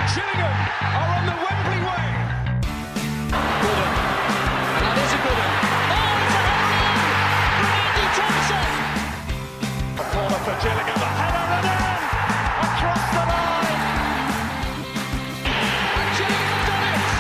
Gillingham are on the Wembley way. Gooden. And that is a good one. Oh, it's a header from Andy Thompson. A corner for Gillingham. A header and in across the line. And Gillingham have done it.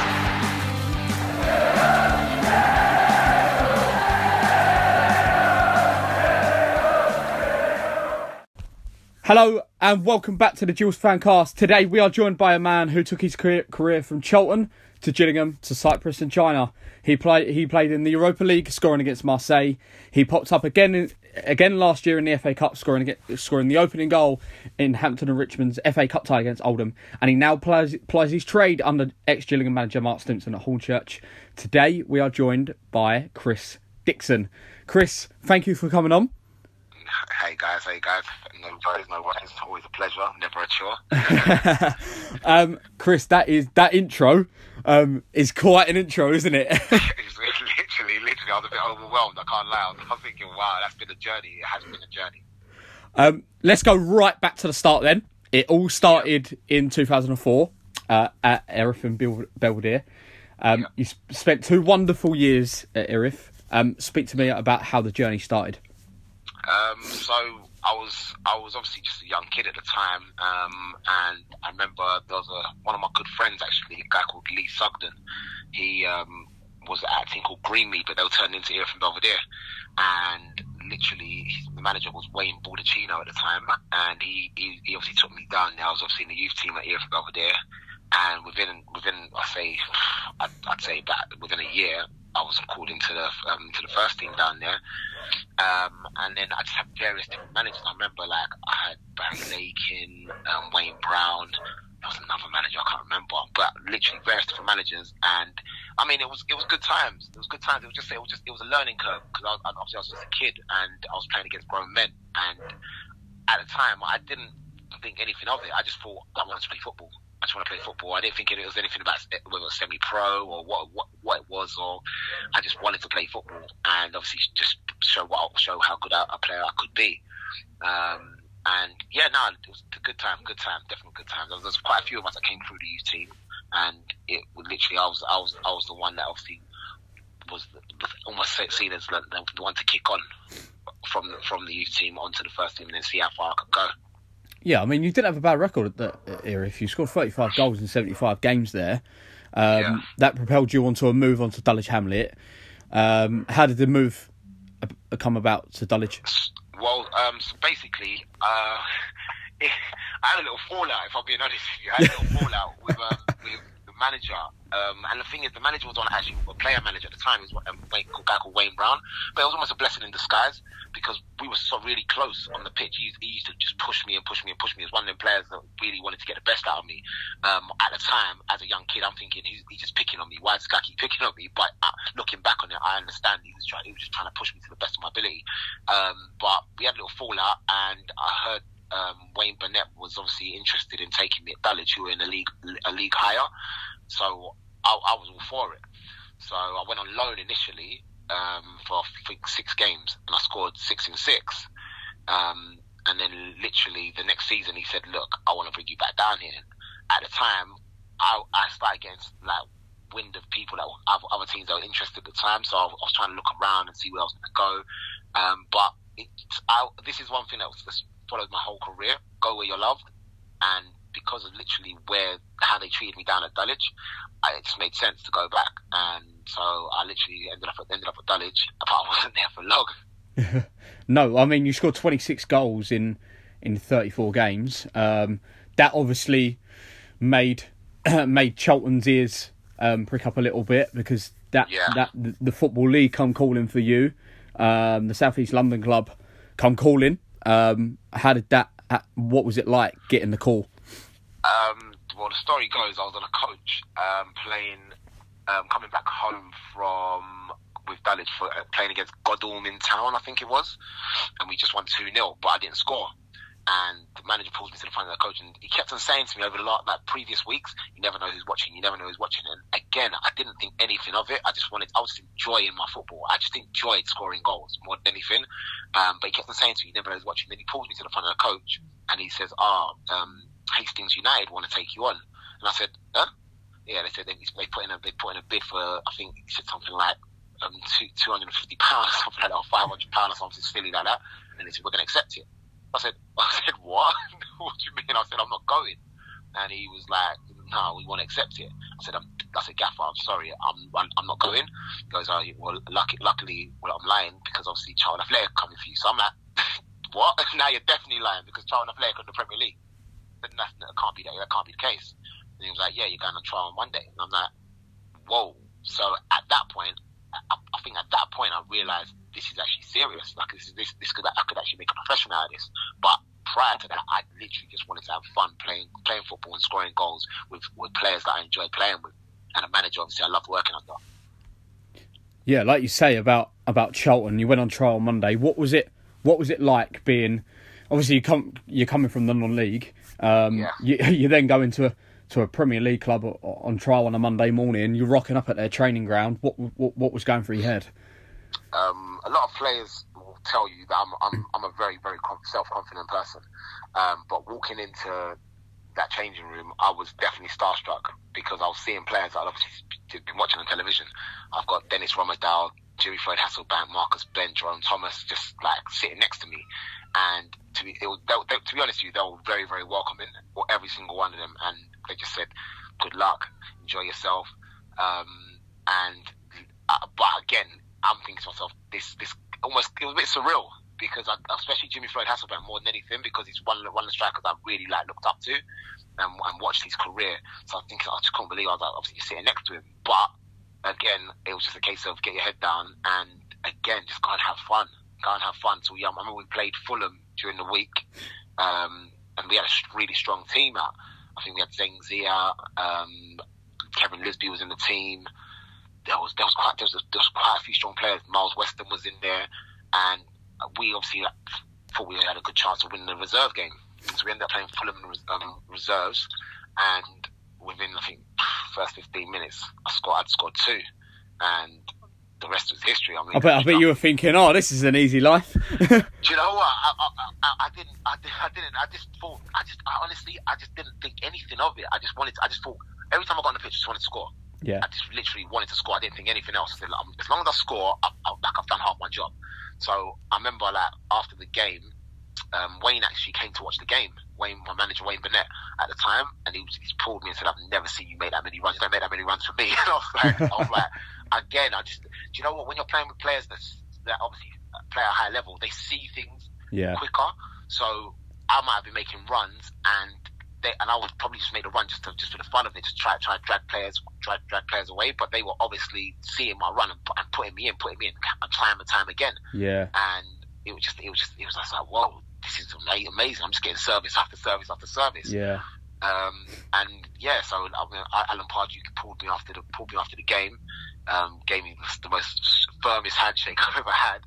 Hello and welcome back to the Jules Fancast. Today we are joined by a man who took his career from Charlton to Gillingham to Cyprus and China. He played in the Europa League, scoring against Marseille. He popped up again last year in the FA Cup, scoring the opening goal in Hampton and Richmond's FA Cup tie against Oldham. And he now plies his trade under ex-Gillingham manager Mark Stimpson at Hornchurch. Today we are joined by Chris Dixon. Chris, thank you for coming on. Hey guys. No worries. Always a pleasure. Never a chore. Chris, that intro is quite an intro, isn't it? It's literally, I was a bit overwhelmed. I can't lie. I was thinking, wow, that's been a journey. It has been a journey. Let's go right back to the start then. It all started in 2004 at Erith and Belvedere. You spent 2 wonderful years at Erith. Speak to me about how the journey started. So I was obviously just a young kid at the time, and I remember there was one of my good friends actually, a guy called Lee Sugden. He was at a team called Greenmead, but they were turned into Erith and Belvedere, and literally the manager was Wayne Baldacchino at the time, and he obviously took me down. I was obviously in the youth team at Erith and Belvedere, and within I'd say that within a year I was called into the first team down there. And then I just had various different managers. I remember I had Barry Lakin, Wayne Brown. There was another manager I can't remember, but literally various different managers. And I mean, it was good times. It was good times. It was a learning curve because I was just a kid and I was playing against grown men. And at the time, I didn't think anything of it. I just thought I wanted to play football. I just want to play football. I didn't think it was anything about whether it was semi-pro or what it was, or I just wanted to play football and obviously just show how good a player I could be. It was a good time, definitely good time. There was quite a few of us that came through the youth team, and it literally I was the one that obviously was almost seen as the one to kick on from the youth team onto the first team and then see how far I could go. Yeah, I mean, you didn't have a bad record at that era. If you scored 35 goals in 75 games there, that propelled you onto a move onto Dulwich Hamlet. How did the move come about to Dulwich? Well, so basically, I had a little fallout, if I'm being honest with you. I had a little fallout with the manager. And the thing is, the manager was on actually a player manager at the time. He was a guy called Wayne Brown. But it was almost a blessing in disguise because we were so really close on the pitch. He used to just push me. He was one of them players that really wanted to get the best out of me. At the time, as a young kid, I'm thinking he's just picking on me. Why does this guy keep picking on me? But looking back on it, I understand he was just trying to push me to the best of my ability. But we had a little fallout, and I heard Wayne Burnett was obviously interested in taking me at Dulwich, who were in a league higher. So I was all for it. So I went on loan initially for I think 6 games, and I scored 6 in 6. And then literally the next season he said, "Look, I want to bring you back down here." And at the time, I started getting wind of people that were other teams that were interested at the time. So I was trying to look around and see where I was going to go. But this is one thing that was followed my whole career: go where you're loved. And because of literally how they treated me down at Dulwich, it just made sense to go back. And so I literally ended up at Dulwich. Apart I wasn't there for long. No, I mean, you scored 26 goals in 34 games. That obviously made Charlton's ears prick up a little bit because the Football League come calling for you. The South East London club come calling. How did that? What was it like getting the call? Well, the story goes, I was on a coach coming back home with Dulwich playing against Godalming in town, I think it was, and we just won 2-0, but I didn't score. And the manager pulls me to the front of the coach, and he kept on saying to me over the previous weeks, "You never know who's watching. You never know who's watching." And again, I didn't think anything of it. I was enjoying my football. I just enjoyed scoring goals more than anything. But he kept on saying to me, "You never know who's watching." Then he pulls me to the front of the coach, and he says, Hastings United want to take you on. And I said, huh? Yeah, they said they put in a bid for, I think he said something like £250, something like that, or £500 or something silly like that. And they said, we're going to accept it. I said, what? What do you mean? I said, I'm not going. And he was like, no, we want to accept it. I said, Gaffer, I'm sorry, I'm not going. He goes, oh, well, luckily, I'm lying because obviously Charlton Athletic coming for you. So I'm like, what? Now you're definitely lying because Charlton Athletic are in the Premier League. But that can't be the case. And he was like, yeah, you're going on trial on Monday. And I'm like, whoa. So at that point, I think at that point I realised this is actually serious. Like I could actually make a profession out of this. But prior to that, I literally just wanted to have fun playing football and scoring goals with players that I enjoy playing with, and a manager obviously I loved working under. Yeah, like you say about Charlton, you went on trial on Monday. What was it like being? Obviously, you're coming from the non-league. You then go into a Premier League club on trial on a Monday morning. You're rocking up at their training ground. What was going through your head? A lot of players will tell you that I'm a very, very self-confident person. But walking into that changing room, I was definitely starstruck because I was seeing players that I'd obviously been watching on television. I've got Dennis Rommedahl, Jimmy Floyd Hasselbank, Marcus Blend, Jerome Thomas, just like sitting next to me. And to be honest with you, they were very, very welcoming, for every single one of them. And they just said, good luck, enjoy yourself. But again, I'm thinking to myself, this almost, it was a bit surreal because especially Jimmy Floyd Hasselbank more than anything, because he's one of the strikers I really looked up to and watched his career. So I think I just couldn't believe I was obviously sitting next to him. But again, it was just a case of get your head down and again, just go and have fun. So I remember we played Fulham during the week, and we had a really strong team out. I think we had Zeng Zia, Kevin Lisby was in the team. There was quite a few strong players. Miles Weston was in there, and we obviously thought we had a good chance of winning the reserve game. So we ended up playing Fulham reserves, and within I think first 15 minutes, I'd scored 2, and the rest was history. I mean, I bet you were thinking, "Oh, this is an easy life." Do you know what? I didn't. I honestly didn't think anything of it. I just thought every time I got on the pitch, I just wanted to score. Yeah. I just literally wanted to score. I didn't think anything else. I said, as long as I score, I've done half my job. So I remember, after the game, Wayne actually came to watch the game. My manager, Wayne Burnett, at the time, and he pulled me and said, "I've never seen you make that many runs. You don't make that many runs for me." And I was like, again, do you know what? When you're playing with players that obviously play at a high level, they see things quicker. So I might have been making runs, and I would probably just make a run just for the fun of it, just try to drag players away. But they were obviously seeing my run and putting me in time and time again. Yeah. And it was just like, whoa, this is amazing. I'm just getting service after service after service. Yeah. So Alan Pardew pulled me after the game, gave me the most firmest handshake I've ever had,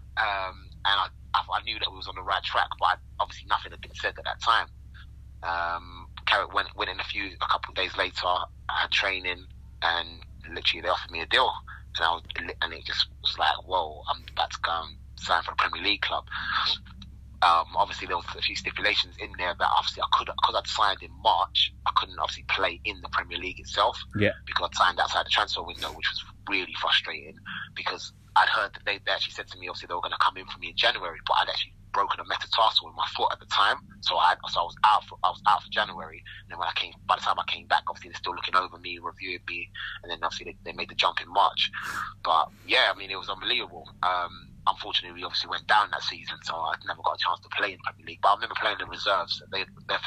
and I knew that we was on the right track, but obviously nothing had been said at that time. Carrick went in a couple of days later. I had training, and literally they offered me a deal, and it just was like, whoa, I'm about to go and sign for a Premier League club. Obviously there was a few stipulations in there that obviously because I'd signed in March, I couldn't obviously play in the Premier League itself. Yeah. Because I'd signed outside the transfer window, which was really frustrating because I'd heard that they actually said to me, obviously they were going to come in for me in January, but I'd actually broken a metatarsal in my foot at the time, so I was out for January. And then by the time I came back, obviously they're still looking over me, reviewing me, and then obviously they made the jump in March. But yeah, I mean, it was unbelievable. Unfortunately, we obviously went down that season, so I never got a chance to play in the Premier League. But I remember playing the reserves. The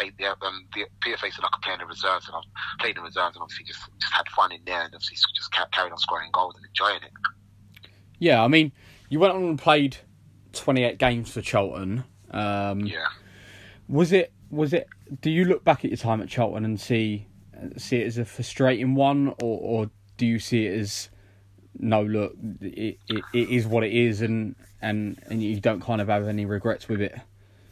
PFA said I could play in the reserves, and I played in the reserves, and obviously just had fun in there, and obviously just carried on scoring goals and enjoying it. Yeah, I mean, you went on and played 28 games for Charlton. Yeah. Was it? Do you look back at your time at Charlton and see it as a frustrating one, or do you see it as, no, look, it is what it is, and you don't kind of have any regrets with it?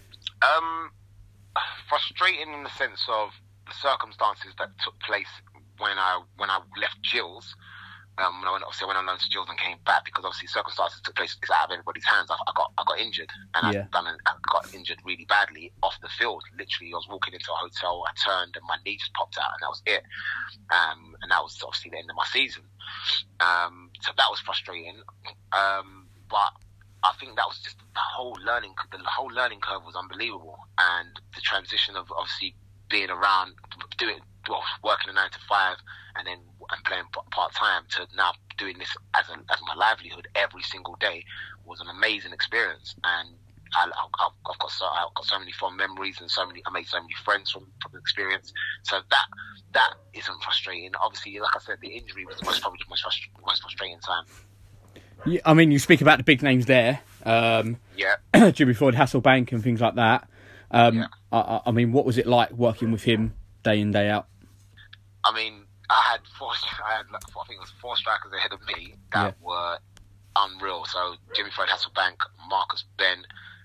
Frustrating in the sense of the circumstances that took place when I left Gills. Obviously, I went on loan to Gills and came back because obviously circumstances took place. It's out of everybody's hands. I got injured, and I got injured really badly off the field. Literally, I was walking into a hotel. I turned, and my knee just popped out, and that was it. And that was obviously the end of my season. So that was frustrating. But I think that was just the whole learning curve was unbelievable, and the transition of obviously being around, working a 9 to 5, and playing part time to now doing this as my livelihood every single day was an amazing experience. And I've got so many fond memories, and I made so many friends from the experience. So that isn't frustrating. Obviously, like I said, the injury was probably the most frustrating time. Yeah, I mean, you speak about the big names there. Jimmy Floyd Hasselbank and things like that. I mean, what was it like working with him day in, day out? I mean, I think it was 4 strikers ahead of me that were unreal. So Jimmy Floyd Hasselbank, Marcus Bent,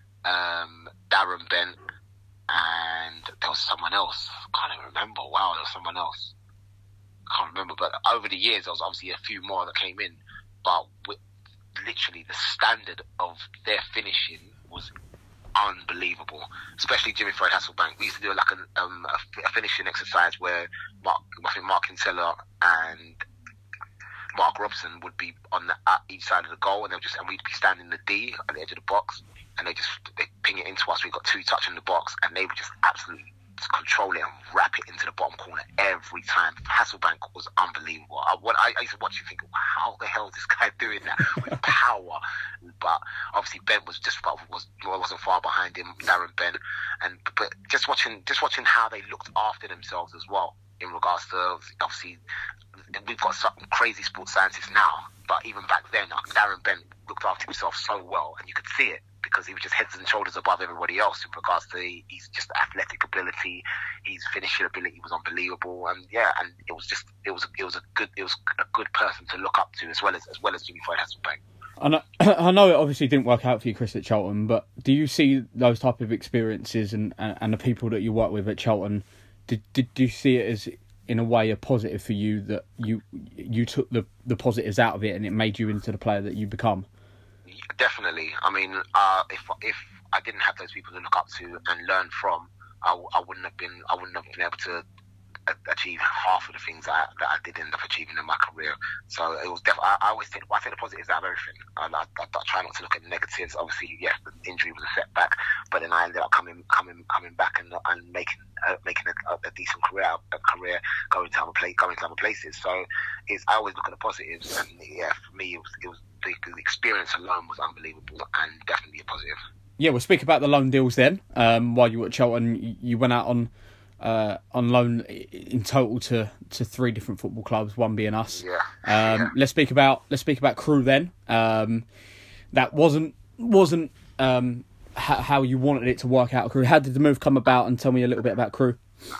Darren Bent, and there was someone else. I can't even remember. Wow, there was someone else. I can't remember. But over the years, there was obviously a few more that came in. But literally, the standard of their finishing was unbelievable, especially Jimmy Floyd Hasselbank. We used to do like a finishing exercise where Mark Kinsella and Mark Robson would be on each side of the goal, and we'd be standing in the D at the edge of the box, and they ping it into us. We got 2 touch in the box, and they would just absolutely control it and wrap it into the bottom corner every time. Hasselbank was unbelievable. I used to watch and think, how the hell is this guy doing that with power? But obviously Ben wasn't far behind him, Darren Ben, but just watching how they looked after themselves as well. In regards to, obviously, we've got some crazy sports scientists now, but even back then, Darren Ben looked after himself so well, and you could see it, because he was just heads and shoulders above everybody else in regards to his just athletic ability, his finishing ability was unbelievable, and it was a good person to look up to as well as Jimmy Floyd Hasselbank. I know it obviously didn't work out for you, Chris, at Charlton, but do you see those type of experiences and the people that you work with at Charlton? Did you see it as, in a way, a positive for you, that you took the positives out of it and it made you into the player that you become? Definitely. I mean, if I didn't have those people to look up to and learn from, I wouldn't have been able to achieve half of the things that I did end up achieving in my career. So it was definitely. I take the positives out of everything. I try not to look at the negatives. Obviously, yes, the injury was a setback, but then I ended up coming back and making a decent career going to other places. So I always look at the positives, and for me, it was the experience alone was unbelievable and definitely a positive. Yeah, we'll speak about the loan deals then. While you were at Charlton, you went out on loan in total to 3 different football clubs, one being us. Let's speak about Crewe then. That wasn't how you wanted it to work out at Crewe. How did the move come about, and tell me a little bit about Crewe?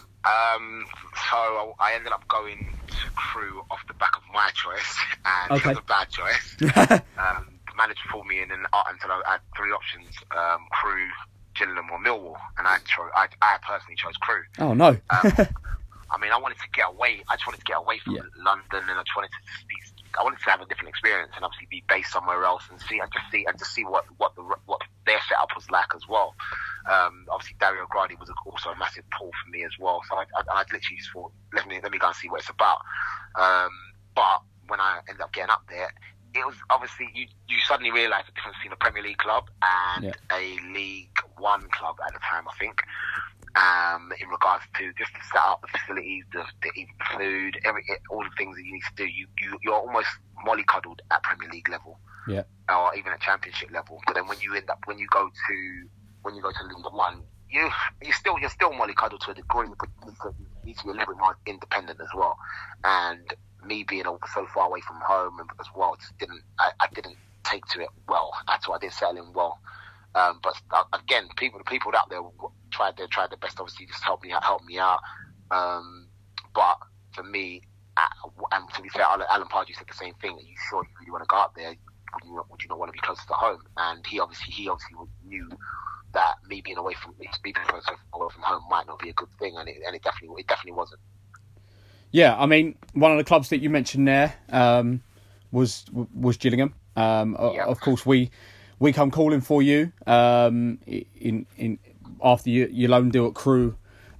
So I ended up going to Crewe off the back of my choice, and it was a bad choice. The manager pulled me in, and until I had 3 options: Crewe, Gillingham, or Millwall, and I personally chose Crewe. Oh no! I mean, I wanted to get away. I just wanted to get away from London, and I wanted to have a different experience, and obviously be based somewhere else, and see what their setup was like as well. Obviously, Dario Gradi was also a massive pull for me as well. So I literally just thought, let me go and see what it's about. But when I ended up getting up there, it was obviously you suddenly realise the difference between a Premier League club and a League One club at the time, I think. In regards to just to set up the facilities, the food, all the things that you need to do, you're almost mollycoddled at Premier League level, or even at Championship level. But then when you go to League One, you're still mollycoddled to a degree, but you need to be a little bit more independent as well. And me being so far away from home as well, I didn't take to it well at all. I didn't settle in well. But again, the people out there tried their best, obviously, just help me out. But for me, and to be fair, Alan Pardew said the same thing. Are you sure you really want to go up there? Would you not want to be closer to home? And he obviously knew that me being away from home might not be a good thing, and it definitely wasn't. Yeah, I mean, one of the clubs that you mentioned there, was Gillingham. Of course, we come calling for you in after your loan deal at Crewe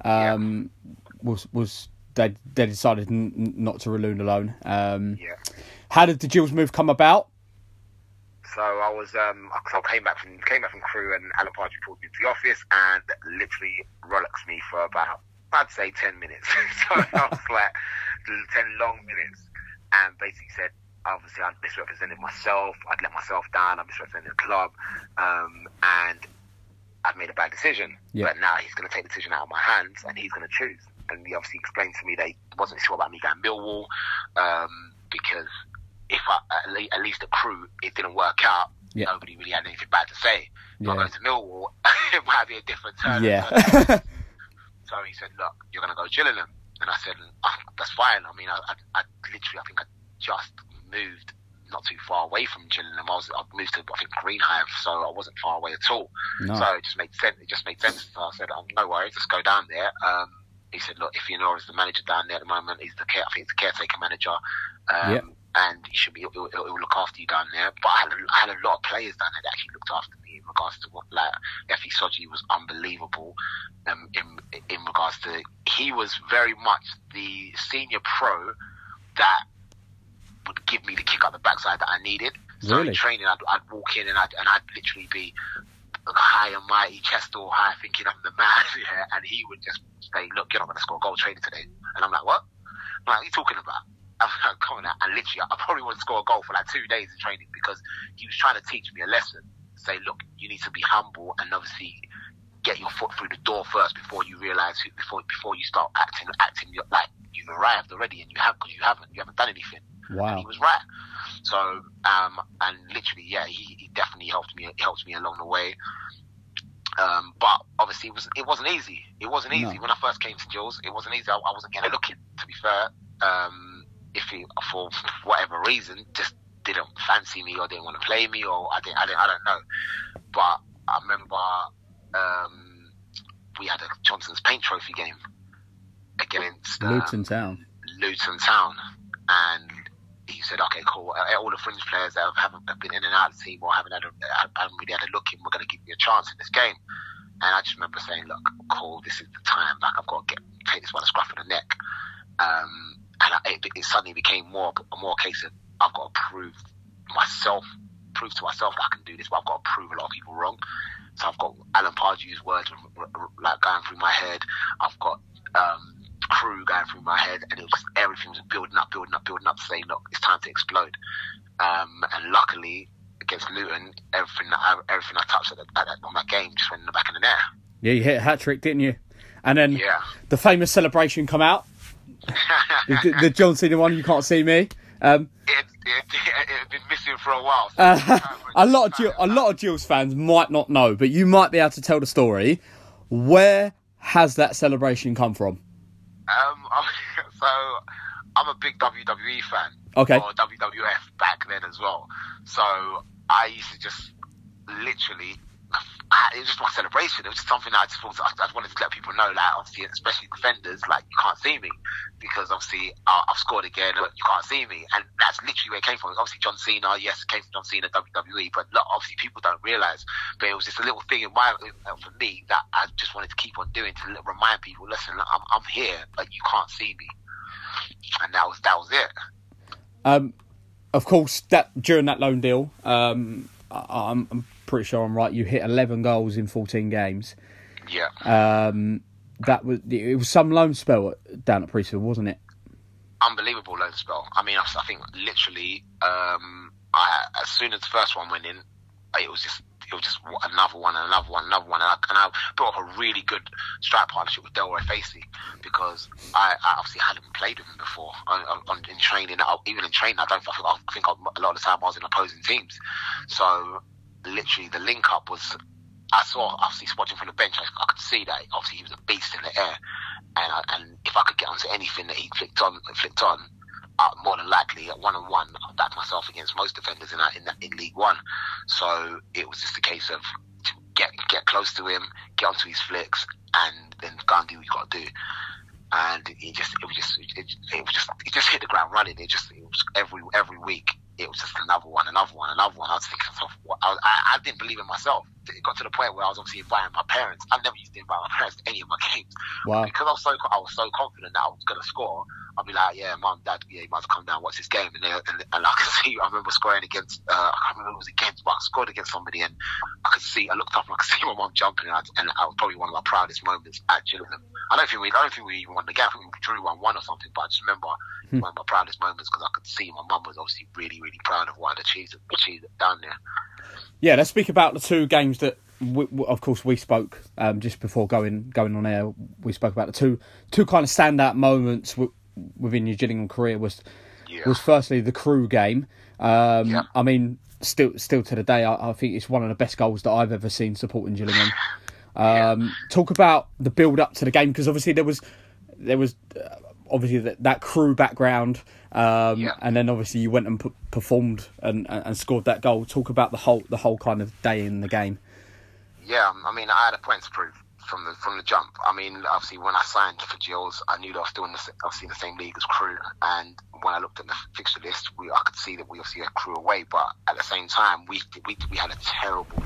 was they decided not to renew the loan. How did the Gills move come about? So I came back from Crewe, and Alan Pardew pulled me into the office and literally rollicks me for about, I'd say, 10 minutes. So I was like 10 long minutes, and basically said, obviously I'd misrepresented myself, I'd let myself down, I misrepresented the club, and I'd made a bad decision. But now he's going to take the decision out of my hands, and he's going to choose. And he obviously explained to me that he wasn't sure about me going Millwall, because if at least at Crewe it didn't work out, nobody really had anything bad to say. If I go to Millwall, it might be a different turn. So he said, look, you're going to go Gillingham. And I said, that's fine. I mean, I think I just moved not too far away from Gillingham. I've moved to, I think, Greenhive, so I wasn't far away at all. No. So it just made sense. So I said, no worries, let's go down there. He said, look, if Ianora's the manager down there at the moment, I think he's the caretaker manager. And he should be, he'll look after you down there. But I had a lot of players down there that actually looked after me in regards to what, like, Effie Soji was unbelievable. In regards to, he was very much the senior pro that would give me the kick out the backside that I needed. So in training, I'd walk in and I'd literally be high and mighty, chest all high, thinking I'm the man, and he would just say, look, you're not going to score a goal training today. And I'm like, what? I'm like, what are you talking about? I'm coming out, and literally, I probably wouldn't score a goal for like 2 days in training, because he was trying to teach me a lesson. Say, look, you need to be humble and obviously get your foot through the door first before you realise, before you start acting like you've arrived already, and you haven't done anything. Wow. And he was right. So, and literally, he definitely helped me along the way. But obviously, it wasn't easy. It wasn't easy. No. When I first came to Gills, it wasn't easy. I wasn't getting looking, to be fair. If he, for whatever reason, just didn't fancy me or didn't want to play me, or I don't know. But I remember we had a Johnson's Paint Trophy game against Luton Town, and he said, "Okay, cool. All the fringe players that haven't been in and out of the team or haven't really had a look in, we're going to give you a chance in this game." And I just remember saying, "Look, cool. This is the time. Like, I've got to take this by the scruff of the neck." And it suddenly became more a case of, I've got to prove to myself that I can do this, but I've got to prove a lot of people wrong. So I've got Alan Pardew's words like going through my head. I've got Crewe going through my head, and it was just, everything was building up to say, look, it's time to explode. And luckily, against Luton, everything I touched on that game just went in the back of the net. Yeah, you hit a hat-trick, didn't you? And then the famous celebration come out. the John Cena one, you can't see me. It's been missing for a while. A lot of Gills fans might not know, but you might be able to tell the story. Where has that celebration come from? So I'm a big WWE fan. Okay. Or WWF back then as well. So I used to just literally, it was just my celebration. It was just something that I just wanted to let people know, like, obviously, especially defenders, like, you can't see me, because obviously I've scored again, but you can't see me. And that's literally where it came from. Obviously, John Cena, yes, it came from John Cena, WWE, but obviously people don't realise. But it was just a little thing for me that I just wanted to keep on doing, to remind people, listen, I'm here, but you can't see me. And that was it. Of course, during that loan deal, I'm pretty sure I'm right, you hit 11 goals in 14 games. Yeah. It was some loan spell down at Priestfield, wasn't it? Unbelievable loan spell. I mean, I think literally, as soon as the first one went in, it was just another one, and I built up a really good strike partnership with Delroy Facey, because I obviously hadn't played with him before in training. Even in training, I think a lot of the time I was in opposing teams. So literally, the link up was, I saw, obviously, watching from the bench, I could see that obviously he was a beast in the air, and if I could get onto anything that he flicked on, more than likely at 1-on-1, I backed myself against most defenders in League One. So it was just a case of get close to him, get onto his flicks, and then go and do what you got to do. And it just hit the ground running. It was every week it was just another one. I was thinking to myself, I didn't believe in myself. It got to the point where I was obviously inviting my parents. I never used to invite my parents to any of my games. Wow. Because I was so confident that I was going to score. I'd be like, yeah, mum, dad, yeah, you might come down and watch this game. And I could see, I remember scoring against, I can't remember who it was against, but I scored against somebody, and I looked up and I could see my mum jumping, and I was probably one of my proudest moments at Gillingham. I don't think we even won the game. I think we drew 1-1 or something, but I just remember one of my proudest moments because I could see my mum was obviously really, really proud of what I'd achieved down there. Yeah, let's speak about the two games that, of course, we spoke just before going on air. We spoke about the two kind of standout moments within your Gillingham career. Was firstly the Crewe game. I mean, still to the day, I think it's one of the best goals that I've ever seen supporting Gillingham. Talk about the build up to the game, because obviously there was obviously that Crewe background, and then obviously you went and performed and scored that goal. Talk about the whole kind of day in the game. Yeah, I mean, I had a point to prove from the jump. I mean, obviously when I signed for Gills, I knew that I was still in the same league as Crewe, and when I looked at the fixture list, I could see that we obviously had Crewe away, but at the same time we had a terrible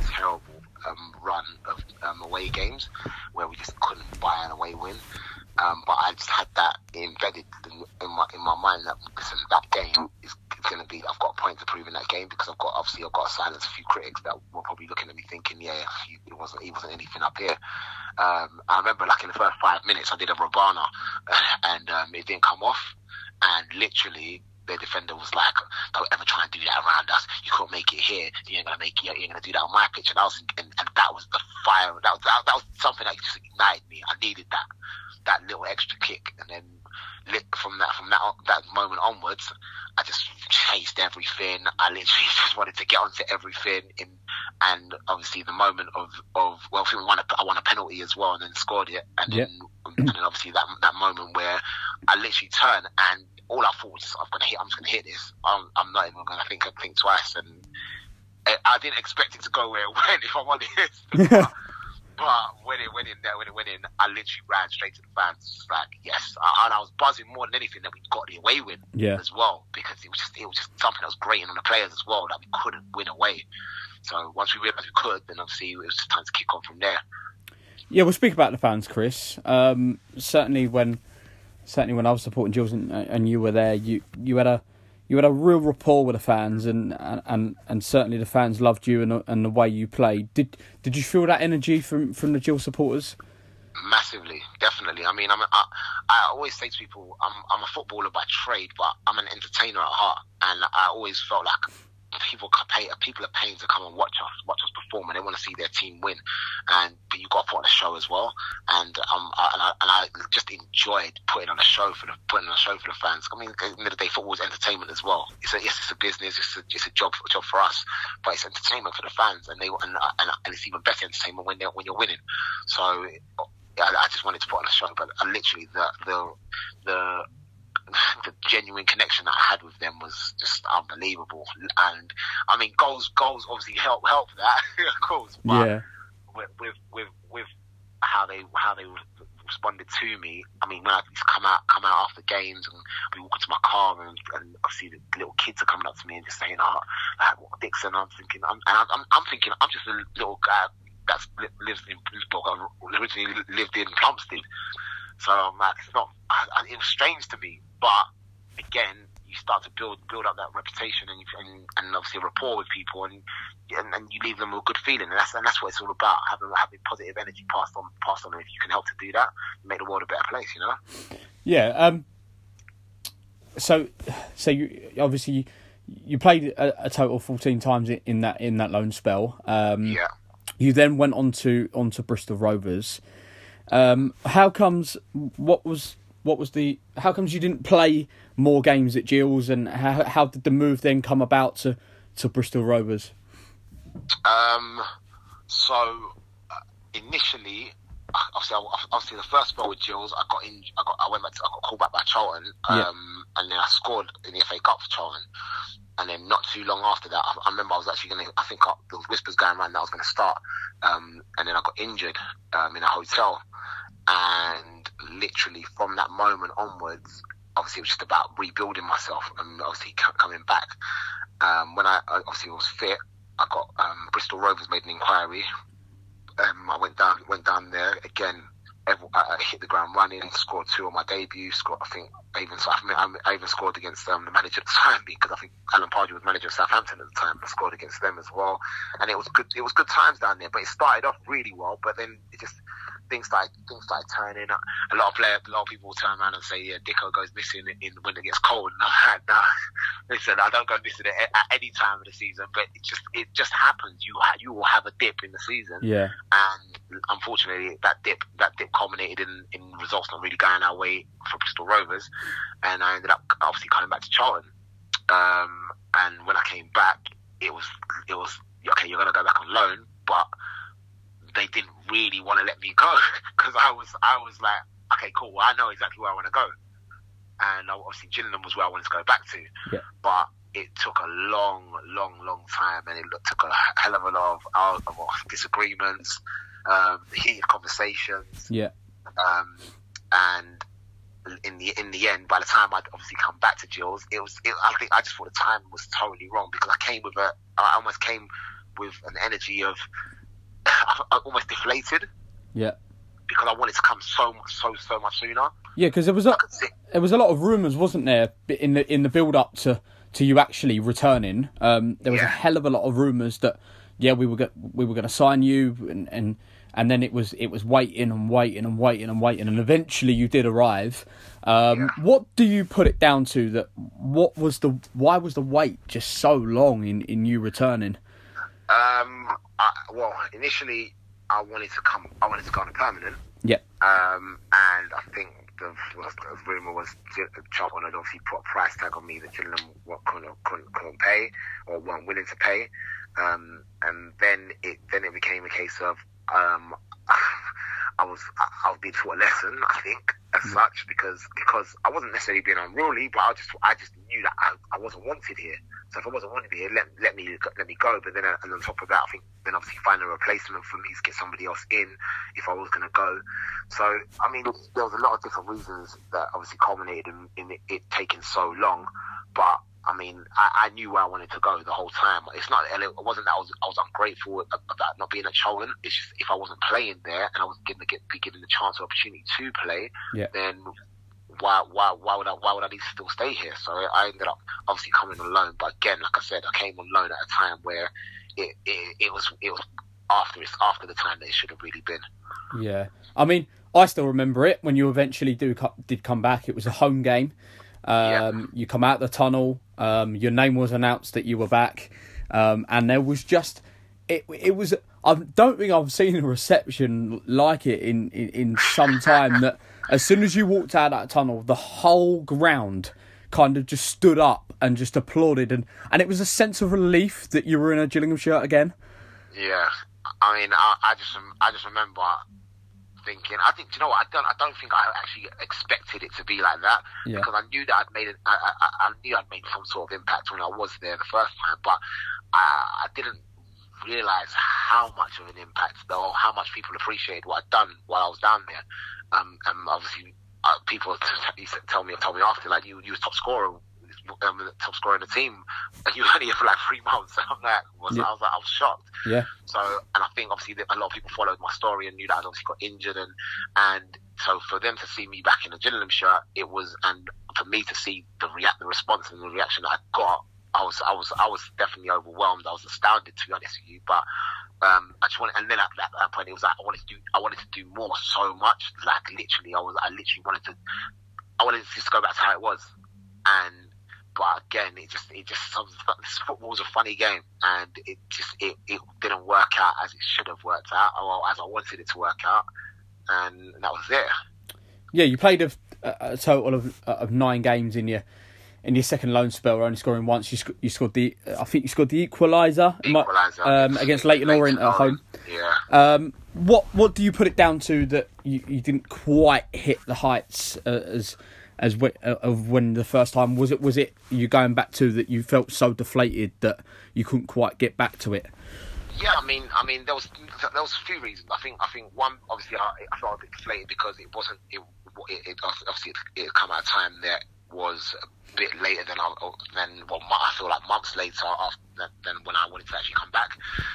run of away games where we just couldn't buy an away win. But I just had that embedded in my mind that, listen, that game is going to be, I've got a point to prove in that game, because I've got to silence a few critics that were probably looking at me thinking, he wasn't anything up here. I remember, like, in the first 5 minutes, I did a Rabana, and it didn't come off, and literally the defender was like, don't ever try and do that around us. You can't make it here. You ain't gonna do that on my pitch. And I was thinking, and that was the fire. That was something that just ignited me. I needed that little extra kick, and then from that moment onwards, I just chased everything. I literally just wanted to get onto everything. And obviously the moment of I won a penalty as well, and then scored it. And then obviously that moment where I literally turned, and all I thought was, I'm just gonna hit this. I'm not even gonna think twice. And I didn't expect it to go where it went, if I'm honest. But when it went in, I literally ran straight to the fans, just like, yes. And I was buzzing more than anything that we got the away win as well, because it was just something that was grating on the players as well, that we couldn't win away. So once we realised we could, then obviously it was just time to kick on from there. Yeah, we'll speak about the fans, Chris. Certainly when I was supporting Gills and you were there, you had a real rapport with the fans, and certainly the fans loved you and the way you played. Did you feel that energy from the Gills supporters? Massively, definitely. I mean, I always say to people, I'm a footballer by trade, but I'm an entertainer at heart, and I always felt like people are paying to come and watch us perform, and they want to see their team win. But you got to put on a show as well, and I just enjoyed putting on a show for the fans. I mean, at the end of the day, football is entertainment as well. It's a business, it's a job for us, but it's entertainment for the fans, and it's even better entertainment when you're winning. So I just wanted to put on a show, but literally the genuine connection that I had with them was just unbelievable. And I mean, goals obviously help that, of course. But with how they responded to me. I mean, when I used to come out after games and we walk into my car and I see the little kids are coming up to me and just saying, Dixon. I'm thinking, I'm just a little guy that originally lived in Plumstead. So I'm like, it was strange to me, but again, you start to build up that reputation and obviously a rapport with people, and you leave them with a good feeling, and that's what it's all about, having positive energy passed on. And if you can help to do that, make the world a better place, you know. Yeah. So you obviously you played a total of 14 times in that loan spell. You then went on to Bristol Rovers. How comes you didn't play more games at Gills, and how did the move then come about to Bristol Rovers? So initially, obviously the first spell with Gills, I got called back by Charlton, and then I scored in the FA Cup for Charlton. And then not too long after that, I remember I was actually there was whispers going around that I was going to start. And then I got injured in a hotel. And literally from that moment onwards, obviously it was just about rebuilding myself and obviously coming back. When I obviously was fit, I got Bristol Rovers made an inquiry. I went down there again. I hit the ground running, scored 2 on my debut. I even scored against the manager at the time, because I think Alan Pardew was manager of Southampton at the time. I scored against them as well, and it was good. It was good times down there. But it started off really well, but then it just things started turning. A lot of people will turn around and say, "Yeah, Dicko goes missing when it gets cold." And I'm like, "No, listen, I don't go missing at any time of the season, but it just happens. You will have a dip in the season, Yeah. And unfortunately, that dip culminated in results not really going our way for Bristol Rovers, and I ended up obviously coming back to Charlton. And when I came back, it was okay. You're gonna go back on loan, but they didn't really want to let me go because I was like, okay, cool. Well, I know exactly where I want to go, and obviously Gillingham was where I wanted to go back to. Yeah. But it took a long time, and it took a hell of a lot of disagreements, heated conversations. Yeah. And in the end, by the time I'd obviously come back to Gills, I think I just thought the time was totally wrong, because I almost came with an energy of almost deflated. Yeah. Because I wanted to come so much sooner. Yeah, because there was a lot of rumours, wasn't there, in the build up to you actually returning. There was a hell of a lot of rumours that we were going to sign you, and then it was waiting, and eventually you did arrive. What do you put it down to? Why was the wait just so long in you returning? Well, initially I wanted to go on a permanent. Yeah. And I think the rumour was Charlton had obviously put a price tag on me that Gillingham couldn't pay, or weren't willing to pay. And then it became a case of I was being taught a lesson, I think, as such, because I wasn't necessarily being unruly, but I just knew that I wasn't wanted here. So if I wasn't wanted here, let me go. But then, and on top of that, I think then obviously find a replacement for me to get somebody else in if I was going to go. So I mean, there was a lot of different reasons that obviously culminated in it taking so long, but I mean, I knew where I wanted to go the whole time. It wasn't that I was ungrateful about not being at Charlton. It's just if I wasn't playing there and I was be given the chance or opportunity to play, then why would I need to still stay here? So I ended up obviously coming on loan. But again, like I said, I came on loan at a time where it was after the time that it should have really been. Yeah, I mean, I still remember it when you eventually did come back. It was a home game. You come out the tunnel, your name was announced that you were back, and there was just it was, I don't think I've seen a reception like it in some time, that as soon as you walked out that tunnel, the whole ground kind of just stood up and just applauded, and it was a sense of relief that you were in a Gillingham shirt again. Yeah, I mean, I just remember thinking, I think, you know what, I don't think I actually expected it to be like that, because I knew that I knew I'd made some sort of impact when I was there the first time, but I didn't realise how much of an impact, or how much people appreciated what I'd done while I was down there. And obviously, people told me after, like, you was top scorer in the team, and you were only here for like 3 months. I'm like, I was shocked. Yeah. So, and I think obviously a lot of people followed my story and knew that I'd obviously got injured, and so for them to see me back in a Gillingham shirt, and for me to see the response and the reaction that I got, I was definitely overwhelmed. I was astounded, to be honest with you. But I just wanted, and then at that point, it was like I wanted to do more, so much. Like literally, I literally wanted to just go back to how it was. But again, it just football was a funny game, and it didn't work out as it should have worked out, or as I wanted it to work out, and that was it. Yeah, you played a total of 9 games in your second loan spell, only scoring once. You scored the equaliser against Leyton Orient at home. Yeah. What do you put it down to that you didn't quite hit the heights of when the first time? Was it you going back to that you felt so deflated that you couldn't quite get back to it? Yeah, I mean, there was a few reasons. I think one, obviously, I felt a bit deflated because it wasn't. It obviously it come at a time that was a bit later I feel like months later than when I wanted to actually come back.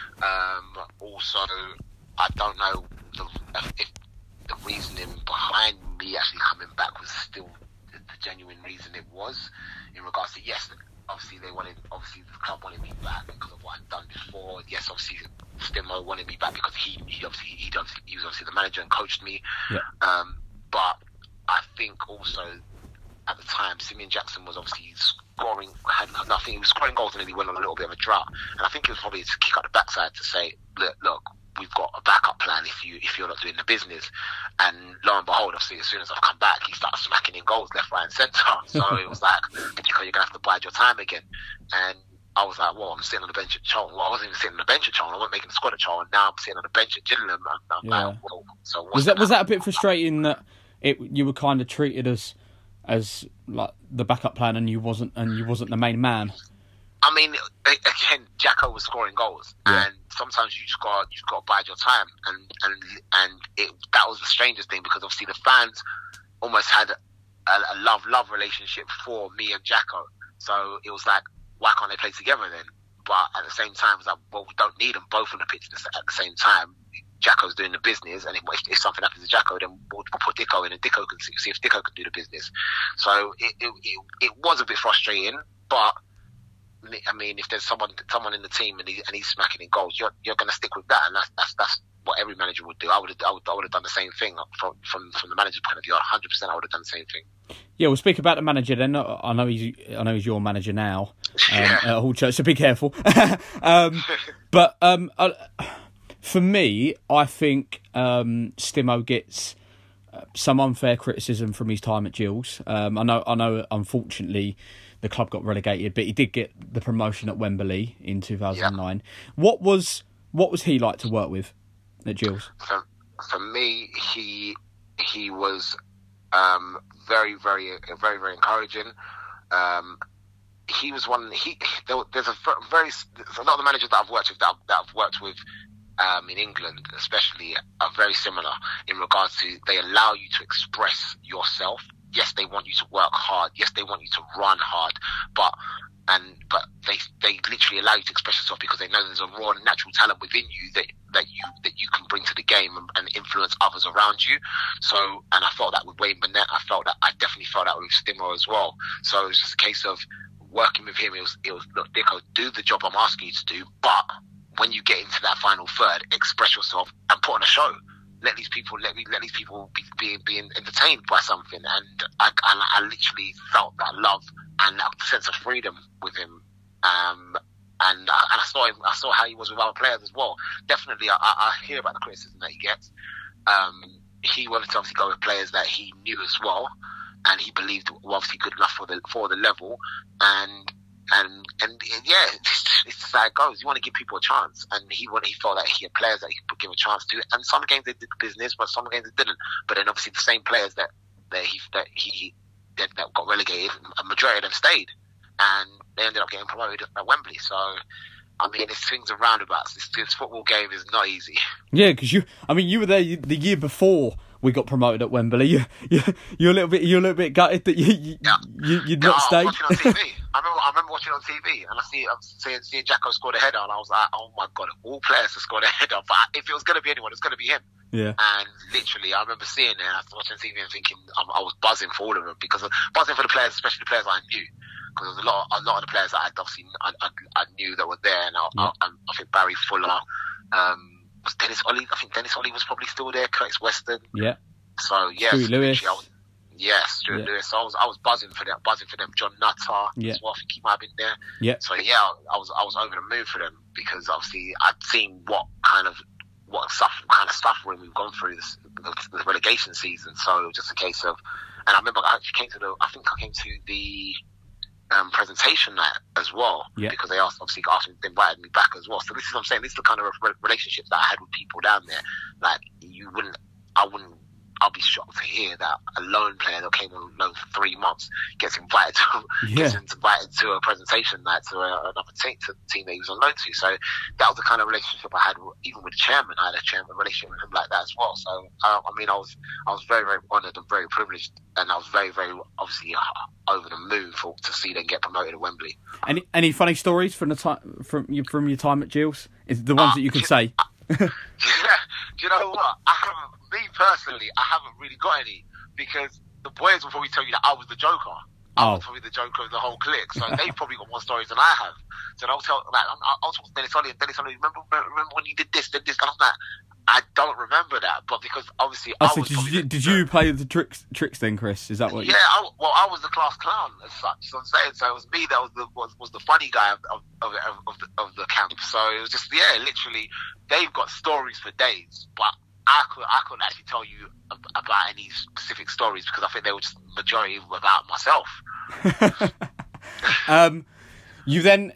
Also, I don't know if the reasoning behind me actually coming back was still the genuine reason it was, in regards to, yes, obviously the club wanted me back because of what I'd done before. Yes, obviously Stimo wanted me back because he was obviously the manager and coached me. Yeah. But I think also at the time, Simeon Jackson was obviously scoring. I think he was scoring goals and then he went on a little bit of a drought. And I think it was probably to kick out the backside to say, look, we've got a backup plan if you're not doing the business. And lo and behold, obviously, as soon as I've come back, he started smacking in goals left, right, and centre. So it was like, you're going to have to bide your time again. And I was like, well, I'm sitting on the bench at Charlton. Well, I wasn't even sitting on the bench at Charlton. I wasn't making the squad at Charlton. Now I'm sitting on the bench at Gillingham. Like, well, so was that a bit frustrating that you were kind of treated as like the backup plan and you wasn't the main man? I mean, again, Jacko was scoring goals, and sometimes you just got to bide your time, and that was the strangest thing, because obviously the fans almost had a love relationship for me and Jacko, so it was like, why can't they play together then? But at the same time, it's like, well, we don't need them both on the pitch at the same time. Jacko's doing the business, and if something happens to Jacko, then we'll put Dicko in, and Dicko can see if Dicko can do the business. So it was a bit frustrating, but I mean, if there's someone in the team and he's smacking in goals, you're going to stick with that, and that's what every manager would do. I would have done the same thing from the manager's point of view. 100%, I would have done the same thing. Yeah, we'll speak about the manager then. I know he's your manager now. At Hall Church, so be careful. But for me, I think Stimo gets some unfair criticism from his time at Gills. I know. Unfortunately, the club got relegated, but he did get the promotion at Wembley in 2009. Yeah. What was he like to work with at Gills? For me, he was very, very, very, very encouraging. He was one. There's a lot of the managers that I've worked with in England, especially, are very similar in regards to, they allow you to express yourself. Yes, they want you to work hard. Yes, they want you to run hard, but they literally allow you to express yourself because they know there's a raw natural talent within you that you can bring to the game and influence others around you. So, and I felt that with Wayne Burnett. I definitely felt that with Stimo as well. So it was just a case of working with him. It was look, Dicko, do the job I'm asking you to do, but when you get into that final third, express yourself and put on a show. Let these people be entertained by something, and I literally felt that love and that sense of freedom with him. And I saw how he was with other players as well. Definitely, I hear about the criticism that he gets. He wanted to obviously go with players that he knew as well, and he believed were obviously good enough for the level. And yeah, it's just how it goes. You want to give people a chance, and he felt that he had players that he could give a chance to. And some games they did the business, but some games they didn't. But then obviously the same players that got relegated, a majority of them stayed, and they ended up getting promoted at Wembley. So, I mean, it's swings and roundabouts. This football game is not easy. Yeah, because you were there the year before we got promoted at Wembley. You're a little bit gutted that you'd not stayed. I was watching on TV. I remember watching on TV, and I seeing Jacko score the header, and I was like, oh my god, all players have scored a header, but if it was going to be anyone, it's going to be him. Yeah. And literally, I remember seeing it, and I was watching TV and thinking, I was buzzing for all of them, because buzzing for the players, especially the players I knew, because there was a lot of the players that I knew that were there, and I think Barry Fuller, was Dennis Ollie. I think Dennis Ollie was probably still there. Curtis Weston. Yeah. So yes, Stuart Lewis. Stuart Lewis. So I was buzzing for them. John Nutter as well. I think he might have been there. Yeah. So yeah, I was over the moon for them, because obviously I'd seen what kind of suffering we've gone through the relegation season. So it was just a case of, and I remember I came to the presentation night as well, because they invited me back as well. So this is what I'm saying. This is the kind of relationships that I had with people down there. Like I I'll be shocked to hear that a loan player that came on loan for 3 months gets invited to a presentation night to another team, to the team that he was on loan to. So that was the kind of relationship I had, even with the chairman. I had a relationship with him like that as well. So I was very, very honoured and very privileged, and I was very, very obviously over the moon to see them get promoted at Wembley. Any funny stories from from your time at Gills? Is the ones that you could say? Do you know what? Me personally, I haven't really got any, because the boys will probably tell you that I was the joker. I was probably the joker of the whole clique, so they've probably got more stories than I have. So I'll talk to Dennis Ollie, and Dennis Ollie, remember when you did this, and I'm like, I don't remember that, but because obviously did you play the tricks then, Chris? Is that what? Yeah, I was the class clown as such. So I'm saying, so it was me that was the funny guy of the camp. So it was just literally, they've got stories for days, but I couldn't actually tell you about any specific stories, because I think they were just majority about myself. You then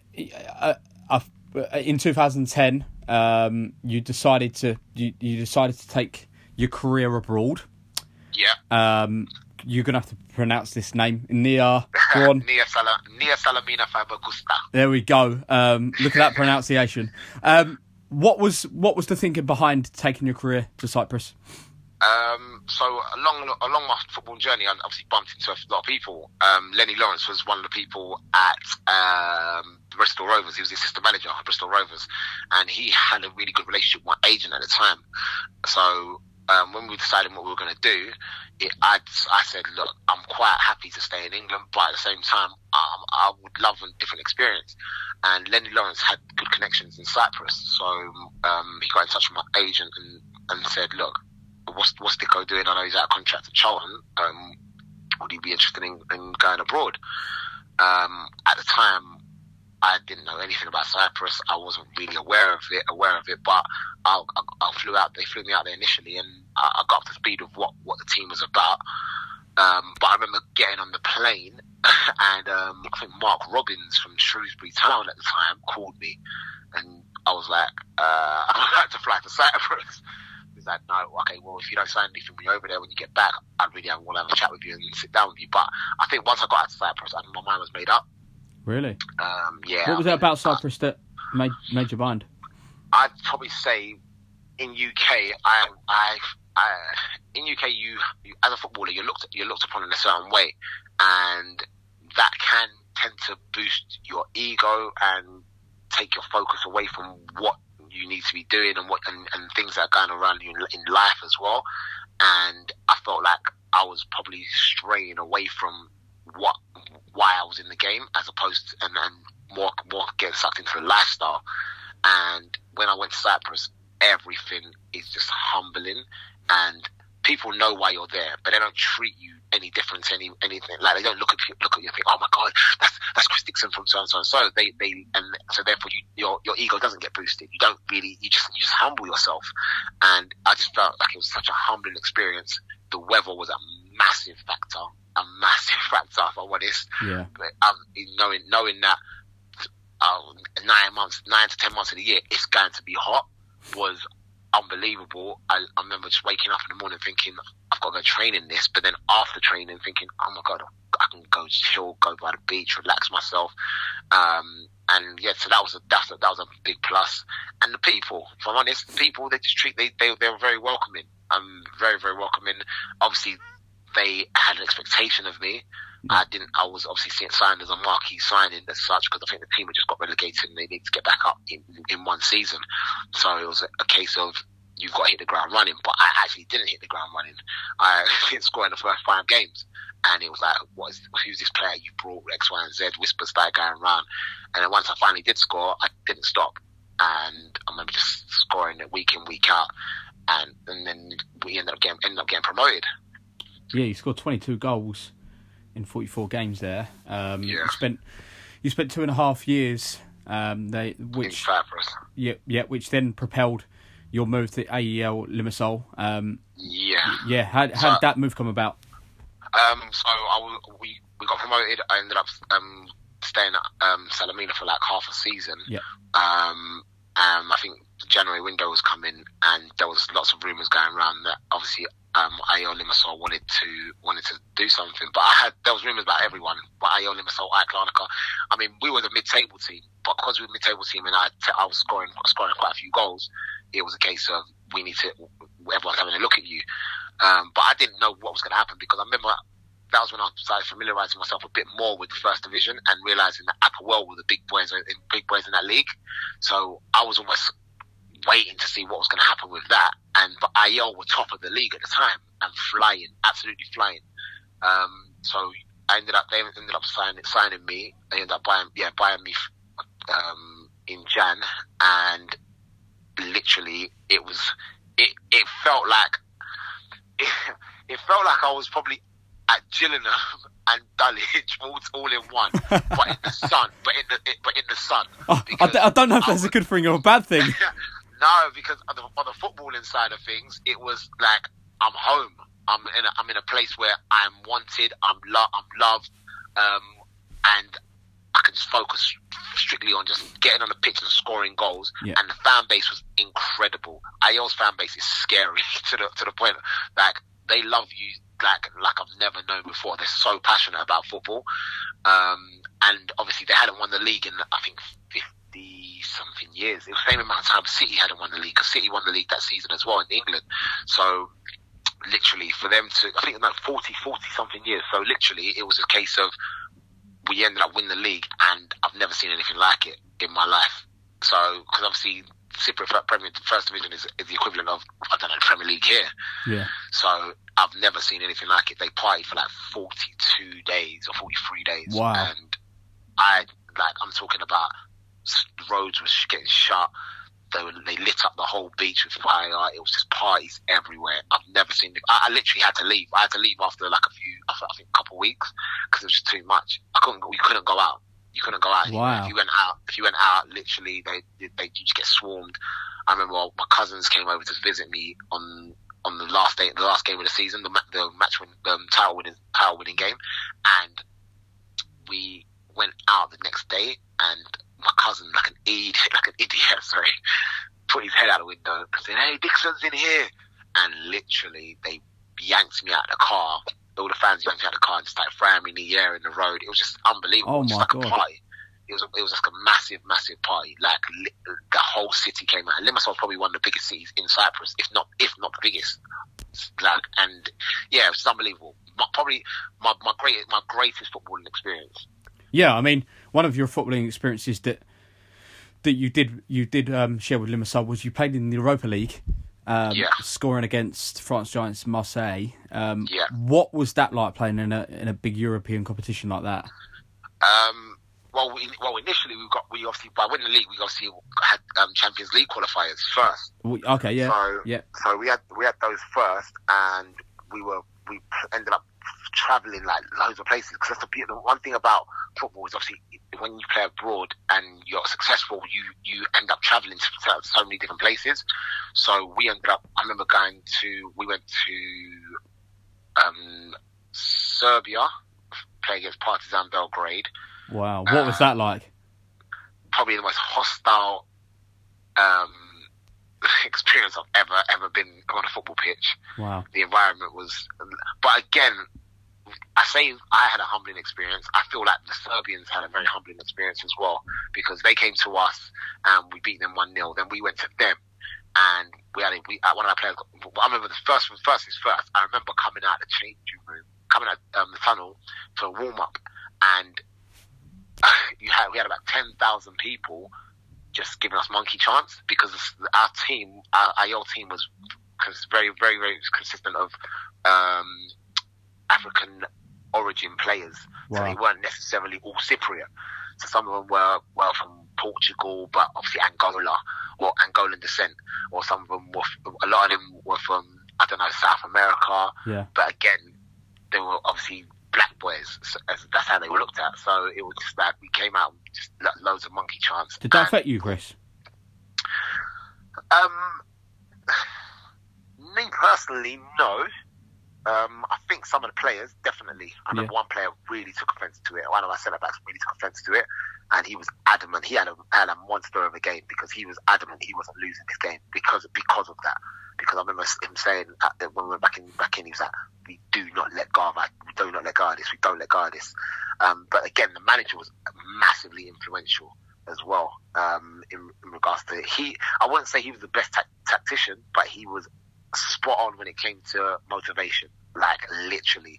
in 2010. You decided to take your career abroad. Yeah. You're gonna have to pronounce this name. Nia. Go on. Nia Salamina Famagusta. There we go. Look at that pronunciation. What was the thinking behind taking your career to Cyprus? So along my football journey, I obviously bumped into a lot of people. Lenny Lawrence was one of the people at Bristol Rovers. He was the assistant manager at Bristol Rovers, and he had a really good relationship with my agent at the time. So when we decided what we were going to do, I said, look, I'm quite happy to stay in England, but at the same time, I would love a different experience. And Lenny Lawrence had good connections in Cyprus, so he got in touch with my agent and said, look, what's Dicko doing? I know he's out of contract at Charlton. Would he be interested in going abroad? At the time, I didn't know anything about Cyprus. I wasn't really aware of it, but I flew out. They flew me out there initially, and I got up to speed of what the team was about. But I remember getting on the plane, and I think Mark Robbins from Shrewsbury Town at the time called me, and I was like, I'd like to fly to Cyprus. He's like, no, okay, well, if you don't sign anything when you're over there, when you get back, I really want to have a chat with you and sit down with you. But I think once I got out to Cyprus, my mind was made up. Really? Yeah. What was it about Cyprus that made your mind? I'd probably say in UK, you as a footballer, you're looked upon in a certain way, and that can tend to boost your ego and take your focus away from what you need to be doing and things that are going around you in life as well. And I felt like I was probably straying away from why I was in the game, as opposed to, and more getting sucked into the lifestyle. And when I went to Cyprus, everything is just humbling, and people know why you're there, but they don't treat you any different to anything. Like, they don't look at you and think, oh my God, that's Chris Dixon from so and so and so. So therefore your ego doesn't get boosted. You don't really, you just humble yourself. And I just felt like it was such a humbling experience. The weather was a massive factor, if I'm honest. Yeah. But knowing that 9 to 10 months of the year it's going to be hot was unbelievable. I remember just waking up in the morning thinking, I've got to go train in this, but then after training thinking, oh my God, I can go chill, go by the beach, relax myself. And yeah, so that was a big plus. And the people, if I'm honest, they were very welcoming. Very, very welcoming. Obviously, they had an expectation of me. I was obviously signed as a marquee signing as such, because I think the team had just got relegated and they need to get back up in one season. So it was a case of, you've got to hit the ground running. But I actually didn't hit the ground running. I didn't score in the first 5 games. And it was like, who's this player you brought, X, Y, and Z? Whispers started going around. And then once I finally did score, I didn't stop. And I remember just scoring it week in, week out. And then we ended up getting promoted. Yeah, you scored 22 goals in 44 games there. Yeah. You spent 2.5 years, in Cyprus. Yeah, which then propelled your move to AEL Limassol. Yeah. How did that move come about? So we got promoted. I ended up staying at Salamina for like half a season. Yeah. I think the January window was coming, and there was lots of rumours going around that obviously Ayo Limassol wanted to do something. But there was rumours about everyone, but Ayo Limassol, AEK Larnaca. I mean, we were the mid-table team, but because we were the mid-table team and I was scoring quite a few goals, it was a case of everyone's having a look at you. But I didn't know what was going to happen, because I remember that was when I started familiarising myself a bit more with the first division and realising that Apoel were the big boys in that league. So I was almost waiting to see what was going to happen with that. But Ayo were top of the league at the time and flying, absolutely flying. So they ended up signing me. They ended up buying me in Jan, and literally it felt like I was probably at Gillingham and Dulwich all in one, but in the sun. I don't know if that's a good thing or a bad thing. No, because on the footballing side of things, it was like I'm home. I'm in a place where I'm wanted. I'm loved, and I can just focus strictly on just getting on the pitch and scoring goals. Yeah. And the fan base was incredible. Ayo's fan base is scary to the point like they love you like I've never known before. They're so passionate about football, and obviously they hadn't won the league in I think 50-something years. It was the same amount of time City hadn't won the league, because City won the league that season as well in England. So literally for them to, I think about 40 something years. So literally it was a case of we ended up winning the league, and I've never seen anything like it in my life. So because obviously Cypriot Premier First Division is the equivalent of, I don't know, the Premier League here. Yeah. So I've never seen anything like it. They partied for like 42 days or 43 days. Wow. And I'm talking about roads were getting shut. They lit up the whole beach with fire. It was just parties everywhere. I've never seen it. I literally had to leave. I had to leave after like a couple of weeks, because it was just too much. We couldn't go out. You couldn't go out. Wow. If you went out, literally they just get swarmed. I remember my cousins came over to visit me on the last game of the season, the title winning game, and we went out the next day, and my cousin, like an idiot, put his head out the window and said, "Hey, Dixon's in here," and literally they yanked me out of the car. All the fans yanked me out of the car and started throwing me in the air in the road. It was just unbelievable. Oh just my like God. a party. It was just a massive party. Like the whole city came out. And Limassol is probably one of the biggest cities in Cyprus, if not the biggest. And yeah, it was unbelievable. Probably my greatest footballing experience. Yeah, I mean, one of your footballing experiences that you did share with Limassol was you played in the Europa League, scoring against France Giants Marseille. What was that like, playing in a big European competition like that? Well, initially we obviously, by winning the league, we obviously had Champions League qualifiers first. Okay, yeah, So we had those first, and we ended up travelling like loads of places, because that's the one thing about football is obviously when you play abroad and you're successful, you end up travelling to so many different places. So we ended up, I remember we went to Serbia, play against Partizan Belgrade. Wow, what was that like? Probably the most hostile experience I've ever been on a football pitch. Wow. The environment was, but again, I say I had a humbling experience. I feel like the Serbians had a very humbling experience as well, because they came to us and we beat them 1-0. Then we went to them, and one of our players. I remember the first things first. I remember coming out the changing room, coming out the tunnel to a warm up, and we had about 10,000 people just giving us monkey chants, because our AYO team was very, very, very consistent of African origin players. Wow. So they weren't necessarily all Cypriot. So some of them were from Portugal, but obviously Angola or Angolan descent, or some of them a lot of them were from, I don't know, South America. Yeah. But again, they were obviously black boys. So that's how they were looked at. So it was just that we came out with just loads of monkey chants. Did that affect you, Chris? Me personally, no. I think some of the players, definitely. I remember one player really took offence to it. One of our centre-backs really took offence to it. And he was adamant. He had a monster of a game because he was adamant he wasn't losing this game because of that. Because I remember him saying when we were back in, he was like, we do not let go of this. We don't let go of this. But again, the manager was massively influential as well in regards to it. I wouldn't say he was the best tactician, but he was spot on when it came to motivation, like literally.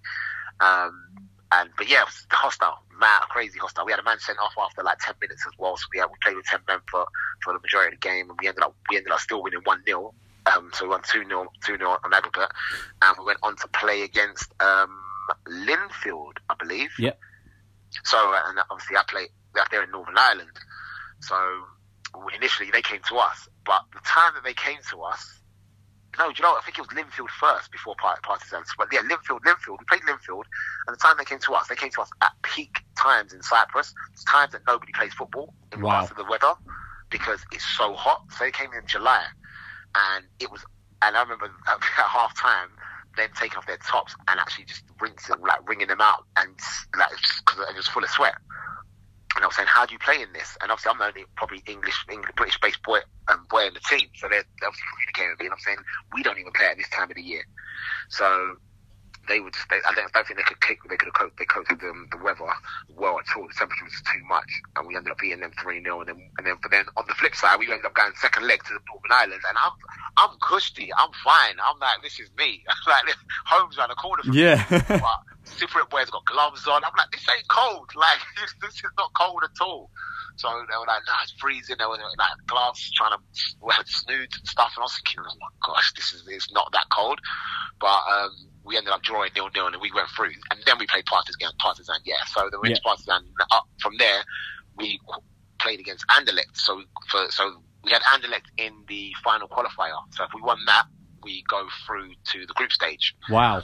But yeah, it was hostile, crazy hostile. We had a man sent off after like 10 minutes as well, so we played with 10 men for the majority of the game, and we ended up still winning 1-0. So we won 2-0 on aggregate, and we went on to play against Linfield, I believe. Yep. So and obviously they're in Northern Ireland. So initially they came to us, but the time that they came to us. No, do you know what? I think it was Linfield first before Partisans. But yeah, Linfield. We played Linfield, and the time they came to us at peak times in Cyprus. It's times that nobody plays football in regards to the weather because it's so hot. So they came in July, and I remember at half time them taking off their tops and actually just wringing them out, and because it was full of sweat. And I was saying, how do you play in this? And obviously, I'm the only probably British-based boy in the team, so they're obviously communicating with me. And I'm saying, we don't even play at this time of the year. So I don't think they could have coped with the weather well at all. The temperature was too much, and we ended up beating them 3-0. But then on the flip side, we ended up going second leg to the Northern Ireland, and I'm cushy, I'm fine. I'm like, this is me. Like, home's around the corner from me. But Cypriot boys got gloves on. I'm like, this ain't cold. Like, this is not cold at all. So they were like, nah, it's freezing. They were like gloves, trying to wear snoods and stuff. And I was thinking, oh my gosh, it's not that cold. But we ended up drawing 0-0, and we went through. And then we played Partizan. So we went to Partizan. Up from there, we played against Anderlecht. So we had Anderlecht in the final qualifier. So if we won that, we go through to the group stage. Wow.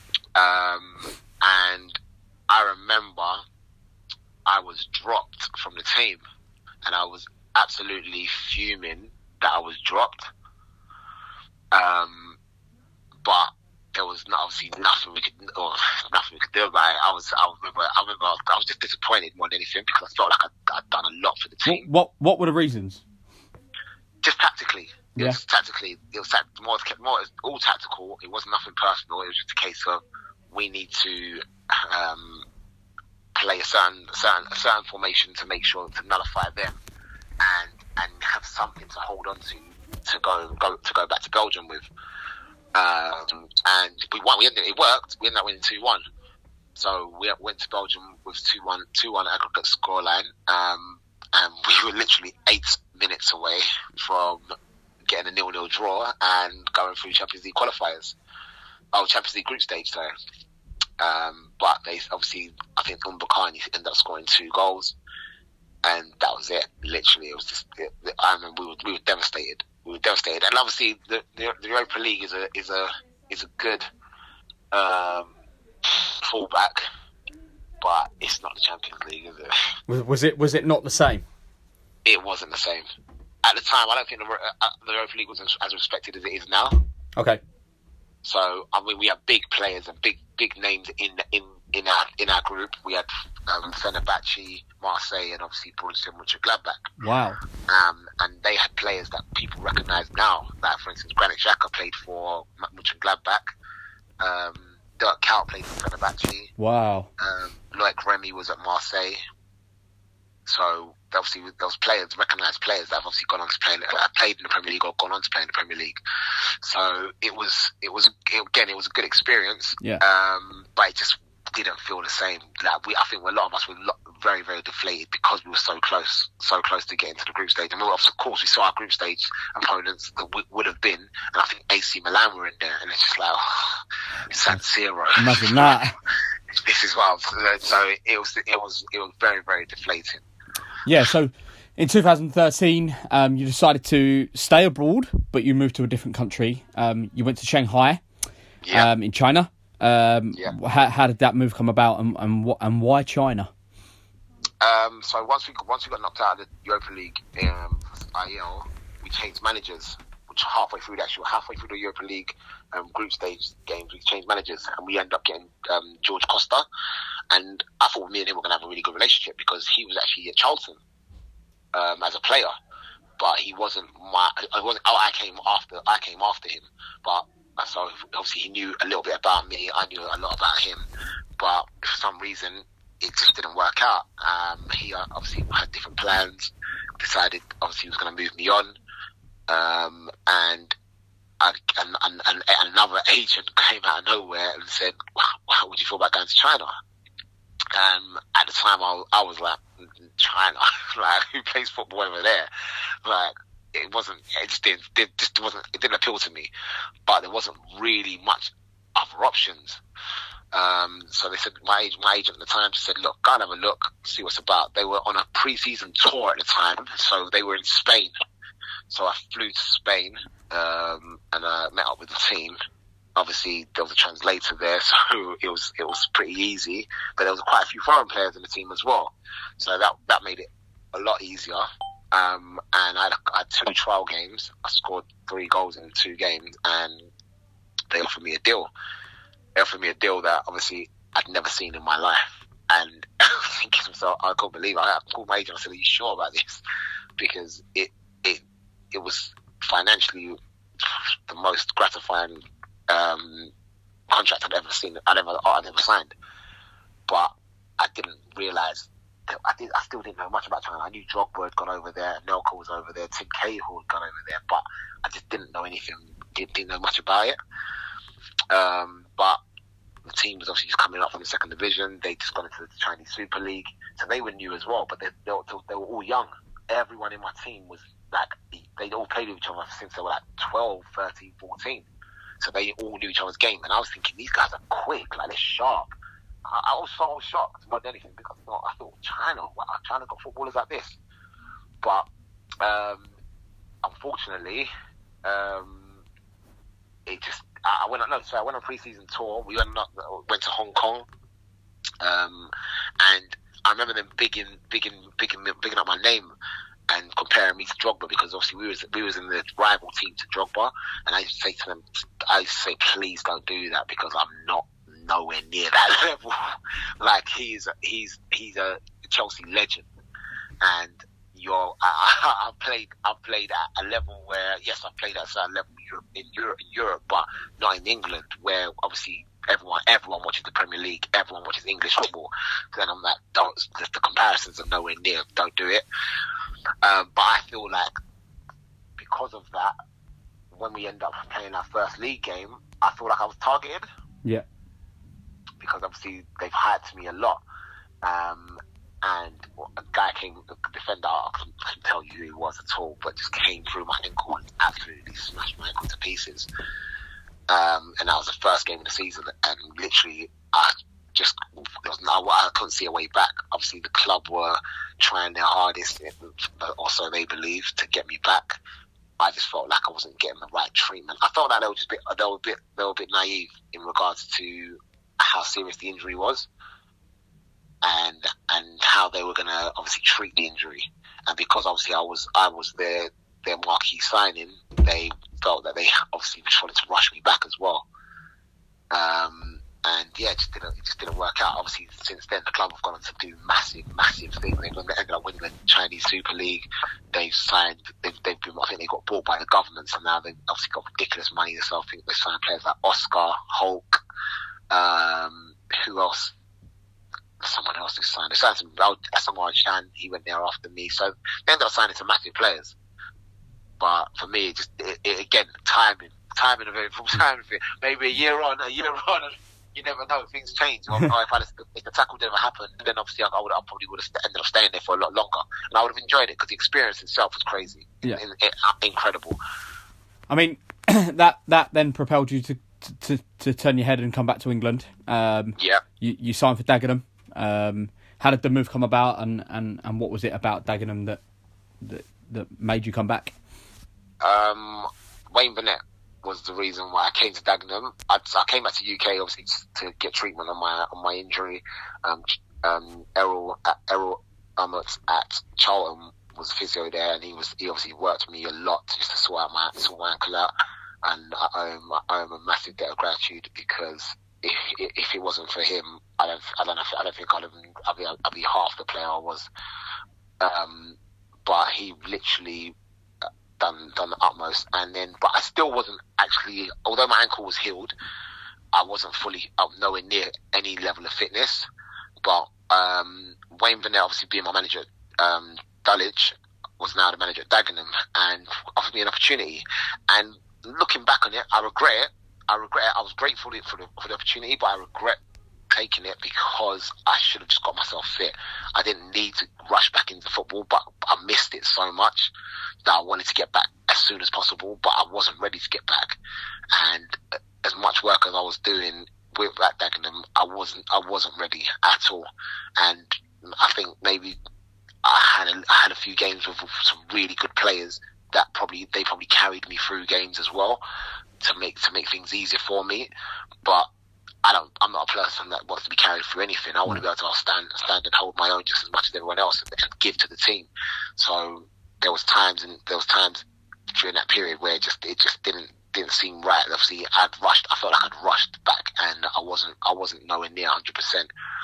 And I remember I was dropped from the team, and I was absolutely fuming that I was dropped. But there was obviously nothing we could do about it. I remember I was just disappointed more than anything because I felt like I'd done a lot for the team. What were the reasons? Just tactically. It was more all tactical. It wasn't nothing personal. It was just a case of we need to play a certain formation to make sure to nullify them and have something to hold on to go back to Belgium with. And we won. It worked. We ended up winning 2-1. So we went to Belgium with 2-1 aggregate scoreline, and we were literally 8 minutes away from getting a 0-0 draw and going through Champions League qualifiers. Champions League group stage, sorry. But they obviously, I think Mbakani ended up scoring 2 goals, and that was it. Literally, it was just. I remember we were devastated. And obviously, the Europa League is a good fallback, but it's not the Champions League, is it? Was it not the same? It wasn't the same at the time. I don't think the Europa League was as respected as it is now. Okay. So I mean, we have big players and big names in our group. We had Fenerbahce, Marseille, and obviously Borussia Mönchengladbach. Wow. And they had players that people recognise now. Like, for instance, Granit Xhaka played for Mönchengladbach. Dirk Kuyt played for Fenerbahce. Wow. Loic Remy was at Marseille. So obviously those players, recognised players that have obviously gone on to played in the Premier League or gone on to play in the Premier League. So it was a good experience. Yeah. But it just didn't feel the same. Like I think a lot of us were very, very deflated because we were so close to getting to the group stage. And of course, we saw our group stage opponents that would have been, and I think AC Milan were in there, and it's just like, San Siro. Imagine that. This is what so it was very, very deflating. Yeah, so in 2013, you decided to stay abroad, but you moved to a different country. You went to Shanghai, in China. How did that move come about, and why China? So once we got knocked out of the Europa League IEL, we changed managers. halfway through the Europa League group stage games, we changed managers, and we ended up getting George Costa. And I thought me and him were going to have a really good relationship because he was actually at Charlton as a player, but he wasn't I came after him, but so obviously he knew a little bit about me. I knew a lot about him, but for some reason it just didn't work out. He obviously had different plans. Decided obviously he was going to move me on, and another agent came out of nowhere and said, "How would you feel about going to China?" At the time, I was like, "China, like who plays football over there?" Like it didn't appeal to me, but there wasn't really much other options. So they said, my agent at the time just said, "Look, go and have a look, see what's about." They were on a pre-season tour at the time, so they were in Spain. So I flew to Spain, and I met up with the team. Obviously, there was a translator there, so it was pretty easy. But there was quite a few foreign players in the team as well, so that made it a lot easier. And I had 2 trial games. I scored 3 goals in 2 games, and they offered me a deal. They offered me a deal that obviously I'd never seen in my life, and I was thinking to myself, I couldn't believe it. I called my agent. I said, "Are you sure about this?" Because it was financially the most gratifying contract I'd ever signed. But I didn't realise that I still didn't know much about China. I knew Drogba had gone over there, Nelko was over there, Tim Cahill had gone over there, but I just didn't know anything. Didn't know much about it. But the team was obviously just coming up from the 2nd division. They just got into the Chinese Super League, so they were new as well. But they were all young. Everyone in my team was like, they'd all played with each other since they were like 12, 13, 14. So they all knew each other's game. And I was thinking, these guys are quick, like they're sharp. I was so shocked more than anything because I thought, China got footballers like this. But unfortunately, it just. I went on pre-season tour. We went to Hong Kong, and I remember them bigging up my name and comparing me to Drogba, because obviously we was in the rival team to Drogba, and I used to say to them, please don't do that because I'm not nowhere near that level. Like he's a Chelsea legend, and I've played at a level where, yes, I've played at a certain level in Europe, but not in England, where obviously everyone watches the Premier League, everyone watches English football. Then I'm like, the comparisons are nowhere near. Don't do it. But I feel like because of that, when we end up playing our first league game, I feel like I was targeted. Yeah. Because obviously they've hyped me a lot. And a guy came, a defender, I couldn't tell you who he was at all, but just came through my ankle and absolutely smashed my ankle to pieces. And that was the first game of the season, and literally I couldn't see a way back. Obviously the club were trying their hardest, but also they believed, to get me back. I just felt like I wasn't getting the right treatment. I felt like they were a bit naive in regards to how serious the injury was. And how they were going to obviously treat the injury, and because obviously I was their marquee signing, they felt that they obviously just wanted to rush me back as well. And yeah, it just didn't work out. Obviously, since then the club have gone on to do massive things. They've ended up winning the Chinese Super League. I think they got bought by the government, so now they've obviously got ridiculous money. So I think they signed players like Oscar, Hulk, who else? Someone else who signed. They signed some Asamoah Gyan. He went there after me. So they ended up signing some massive players. But for me, it again, timing of it. From timing, maybe a year on, and you never know. Things change. Or if the tackle didn't happen, then obviously I probably would have ended up staying there for a lot longer, and I would have enjoyed it because the experience itself was crazy. Yeah. Incredible. I mean, that then propelled you to turn your head and come back to England. Yeah. You signed for Dagenham. How did the move come about, and what was it about Dagenham that made you come back? Wayne Burnett was the reason why I came to Dagenham. I came back to UK obviously to get treatment on my injury. Errol Emmett at Charlton was a physio there, and he obviously worked with me a lot just to sort my ankle out, and I owe him a massive debt of gratitude, because if it wasn't for him, I don't think I'd be half the player I was. But he literally done the utmost, but I still wasn't actually, although my ankle was healed, I wasn't fully up nowhere near any level of fitness. But Wayne Burnett, obviously being my manager, Dulwich was now the manager at Dagenham, and offered me an opportunity. And looking back on it, I regret it. I was grateful for the opportunity, but I regret taking it, because I should have just got myself fit. I didn't need to rush back into football, but I missed it so much that I wanted to get back as soon as possible, but I wasn't ready to get back. And as much work as I was doing with that Dagenham, I wasn't ready at all. And I think maybe I had a few games with some really good players that probably carried me through games as well to make things easier for me. But I'm not a person that wants to be carried through anything. I want to be able to stand and hold my own just as much as everyone else, and give to the team. So there was times during that period where it just didn't seem right. Obviously, I felt like I'd rushed back, and I wasn't nowhere near 100%.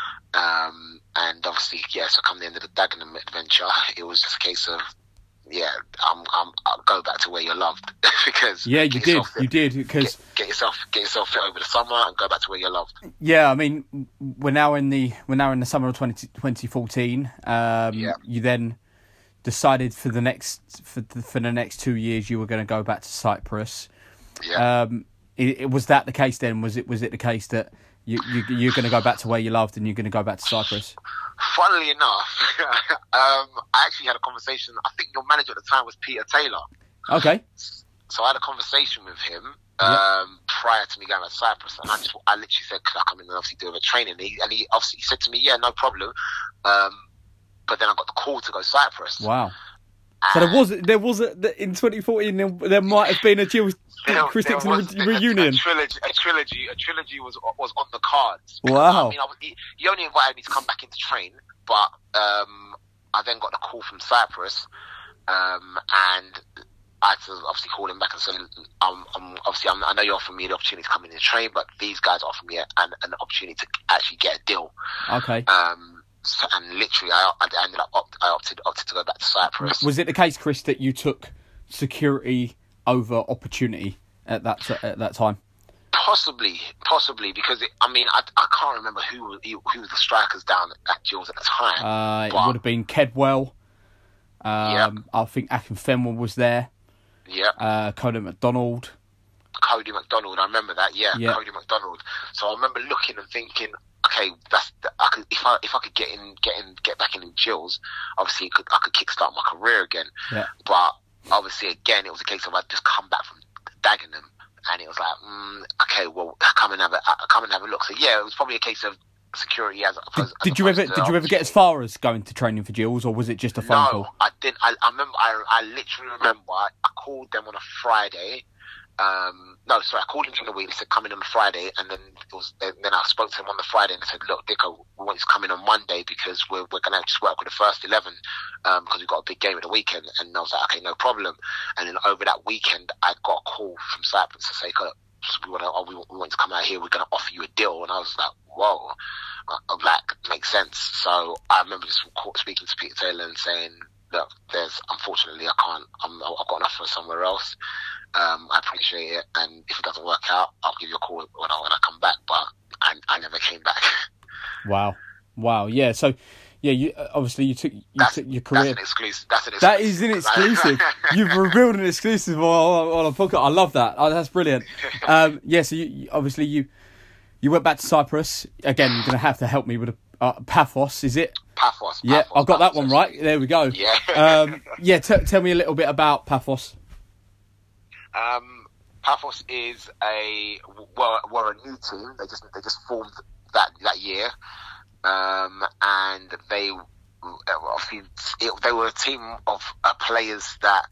And obviously, so come the end of the Dagenham adventure, it was just a case of, I'll go back to where you're loved. Because you did because get yourself fit over the summer and go back to where you're loved. Yeah, I mean, we're now in the summer of 2014. You then decided for the next 2 years you were going to go back to Cyprus. Yeah. Was that the case then? Was it the case that you're going to go back to where you loved and you're going to go back to Cyprus? Funnily enough, I actually had a conversation. I think your manager at the time was Peter Taylor. Okay. So I had a conversation with him prior to me going to Cyprus, and I literally said, "Could I come in and obviously do a bit of training?" And he obviously said to me, "Yeah, no problem." But then I got the call to go to Cyprus. Wow. So there was in 2014 there might have been a Chris Dixon reunion. A trilogy was on the cards. Wow. I mean, he only invited me to come back in to train, but I then got the call from Cyprus, and I had to obviously call him back and say, I know you offered me the opportunity to come in and train, but these guys offered me an opportunity to actually get a deal. Okay. And literally, I opted to go back to Cyprus. Was it the case, Chris, that you took security over opportunity at that time? Possibly, because I can't remember who was the strikers down at Gills at the time. It would have been Kedwell. Yep. I think Akinfenwa was there. Yeah. Cody McDonald, I remember that. Yeah, yep. Cody McDonald. So I remember looking and thinking, okay, if I could get back in Gills, obviously I could kickstart my career again. Yeah. But obviously, again, it was a case of I'd just come back from Dagenham, and it was like, okay, well, come and have a look. So yeah, it was probably a case of security Did you ever get as far as going to training for Gills, or was it just a phone call? No, I didn't. I remember. I literally remember. I called them on a Friday. I called him during the week. They said come in on Friday, and then then I spoke to him on the Friday and I said, look, Dicko, we want you to come in on Monday because we're going to just work with the first 11 because we've got a big game at the weekend. And I was like, okay, no problem. And then over that weekend, I got a call from Cyprus to say, we want to come out here. We're going to offer you a deal. And I was like, whoa, makes sense. So I remember just speaking to Peter Taylor and saying, look, unfortunately, I've got an offer somewhere else. I appreciate it, and if it doesn't work out, I'll give you a call when I come back. But I never came back. Wow. Yeah. So, yeah. You took your career. That's an exclusive. That is an exclusive. You've revealed an exclusive on a podcast. I love that. Oh, that's brilliant. So you went back to Cyprus again. You're going to have to help me with Paphos. Is it? Paphos. Yeah, I've got that one right. There we go. Yeah. Tell me a little bit about Paphos. Paphos is a new team. They just formed that year, and they were a team of players that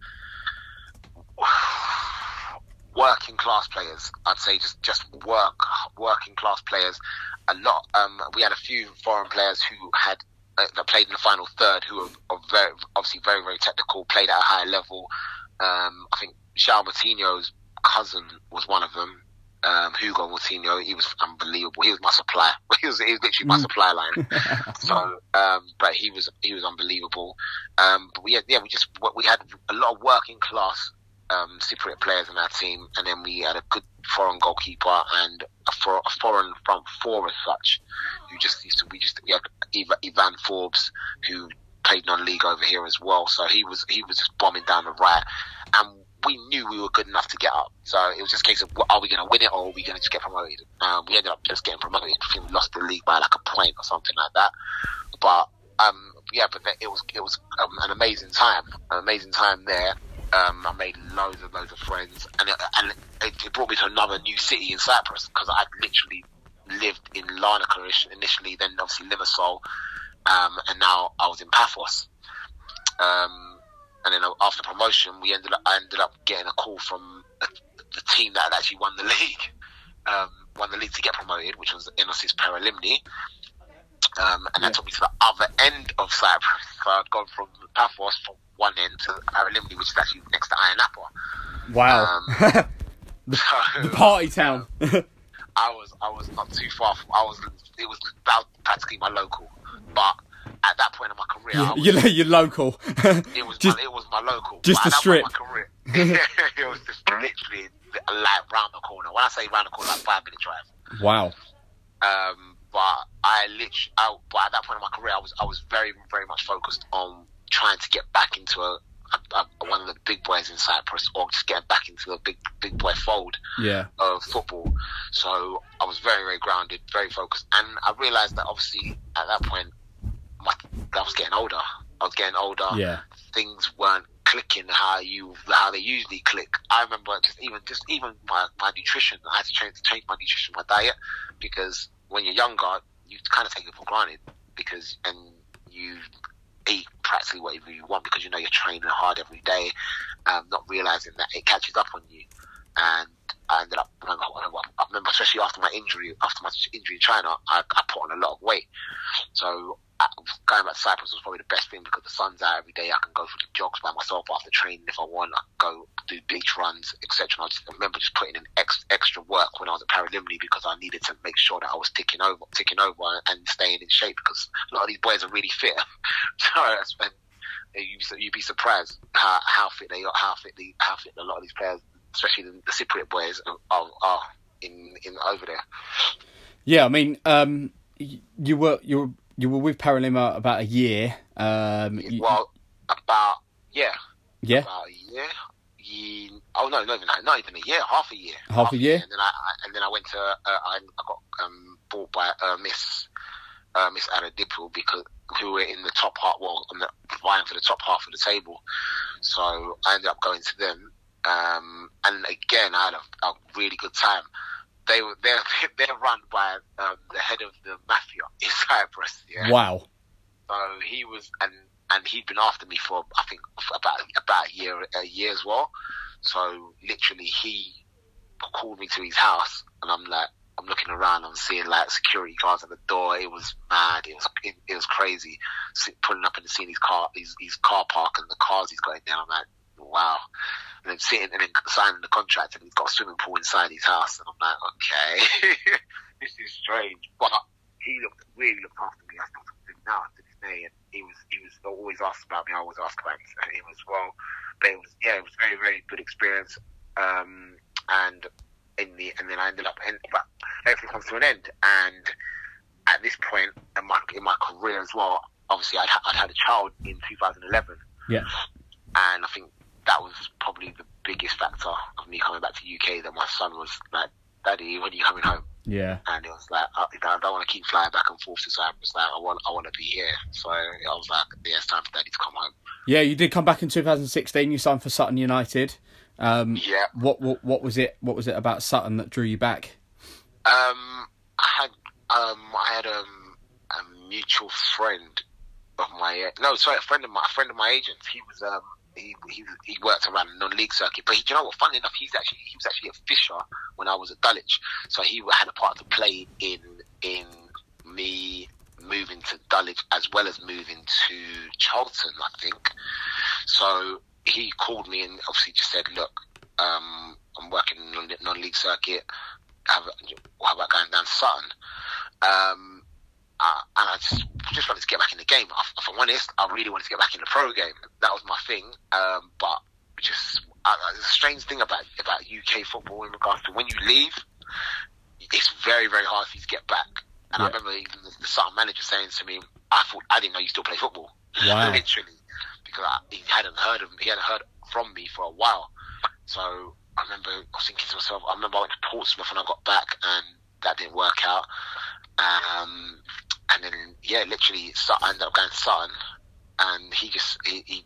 working class players. I'd say just working class players. A lot. We had a few foreign players who had that played in the final third, who are very, obviously very, very technical, played at a high level. I think João Moutinho's cousin was one of them. Hugo Moutinho, he was unbelievable. He was my supply. He was literally my supply line. So, but he was unbelievable. But we had a lot of working class Cypriot players in our team, and then we had a good foreign goalkeeper and a foreign front four as such, we had Ivan Forbes, who played non-league over here as well. So he was just bombing down the right, and we knew we were good enough to get up. So it was just a case of, are we going to win it or are we going to just get promoted? We ended up just getting promoted. I think we lost the league by like a point or something like that. But it was an amazing time there. I made loads of friends, and it brought me to another new city in Cyprus, because I literally lived in Larnaca initially, then obviously Limassol, and now I was in Paphos. And then after promotion, I ended up getting a call from the team that had actually won the league to get promoted, which was Enosis Paralimni. And that took me to the other end of Cyprus. So I'd gone from Paphos from one end to Paralimni, which is actually next to Ayia Napa. Wow. The party town. I was not too far from. It was about practically my local, but at that point in my career, you're local. It was my local. Just the strip. At that point in my career, it was just literally like round the corner. When I say round the corner, like 5-minute drive. Wow. But at that point in my career, I was very, very much focused on trying to get back into one of the big boys in Cyprus, or just getting back into the big boy fold of football. So I was very, very grounded, very focused, and I realised that obviously at that point I was getting older. Yeah. Things weren't clicking how they usually click. I remember just even my nutrition. I had to change my nutrition, my diet, because when you're younger, you kind of take it for granted, and you eat practically whatever you want because you know you're training hard every day, not realising that it catches up on you. And I ended up, I remember especially after my injury in China, I put on a lot of weight. So going back to Cyprus was probably the best thing, because the sun's out every day. I can go for the jogs by myself after training if I want. I can go do beach runs, etc. I remember just putting in extra work when I was at Paralimni, because I needed to make sure that I was ticking over and staying in shape, because a lot of these boys are really fit. So you'd be surprised how fit they are, how fit a lot of these players, especially the Cypriot boys, are in over there. Yeah, I mean, you were with Paralimni about a year. About a year. Not even a year. Half a year. Half a year. And then I went to. I got bought by Miss Aradipu, because who were in the top half. Well, vying for the top half of the table. So I ended up going to them. And again, I had a really good time. They're run by the head of the mafia in Cyprus. Yeah? Wow. So he was, and he'd been after me for, I think, about a year as well. So literally, he called me to his house, and I'm looking around, I'm seeing like security guards at the door. It was mad. It was crazy. Pulling up and seeing his car park and the cars he's got in there. I'm like, wow. And then sitting and then signing the contract, and he's got a swimming pool inside his house, and I'm like, okay, this is strange. But he really looked after me. I still talk to him now to this day, and he was always asked about me. I always asked about him as well. But it was very, very good experience. And then I ended up, but everything comes to an end. And at this point in my career as well, obviously I'd had a child in 2011. Yeah. And I think that was probably the biggest factor of me coming back to UK, that my son was like, Daddy, when are you coming home? Yeah. And it was like, I don't want to keep flying back and forth to Cyprus. Like, I want to be here. So I was like, yeah, it's time for Daddy to come home. Yeah, you did come back in 2016. You signed for Sutton United. Yeah. What was it? What was it about Sutton that drew you back? I had a mutual friend of my a friend of my agent's. He was he worked around the non-league circuit, but you know what? Funny enough, he was actually a Fisher when I was at Dulwich, so he had a part to play in me moving to Dulwich as well as moving to Charlton, I think. So he called me and obviously just said, look, I'm working on the non-league circuit. How about going down to Sutton? And I just wanted to get back in the game. If I'm honest, I really wanted to get back in the pro game. That was my thing. But just there's a strange thing about UK football in regards to when you leave, it's very, very hard for you to get back. And I remember even the Sutton manager saying to me, I didn't know you still play football. Wow. Literally, because he hadn't heard from me for a while. So I remember I was thinking to myself, I remember I went to Portsmouth and I got back and that didn't work out. And then literally I ended up going to Sutton, and it just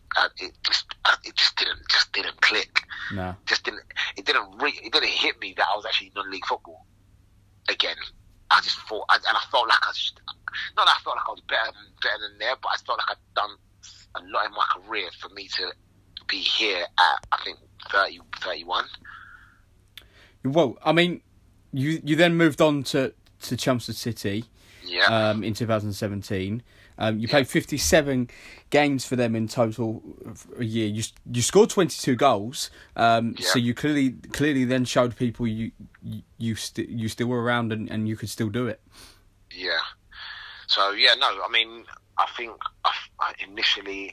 didn't click. No, it didn't hit me that I was actually non-league football again. I just thought, and I felt like not that I felt like I was better than there, but I felt like I'd done a lot in my career for me to be here at, I think, 30, 31. Well, I mean, you then moved on to Chelmsford City in 2017. You played 57 games for them in total for a year. You scored 22 goals. So you clearly then showed people you still were around and you could still do it. Yeah. So I mean, I think initially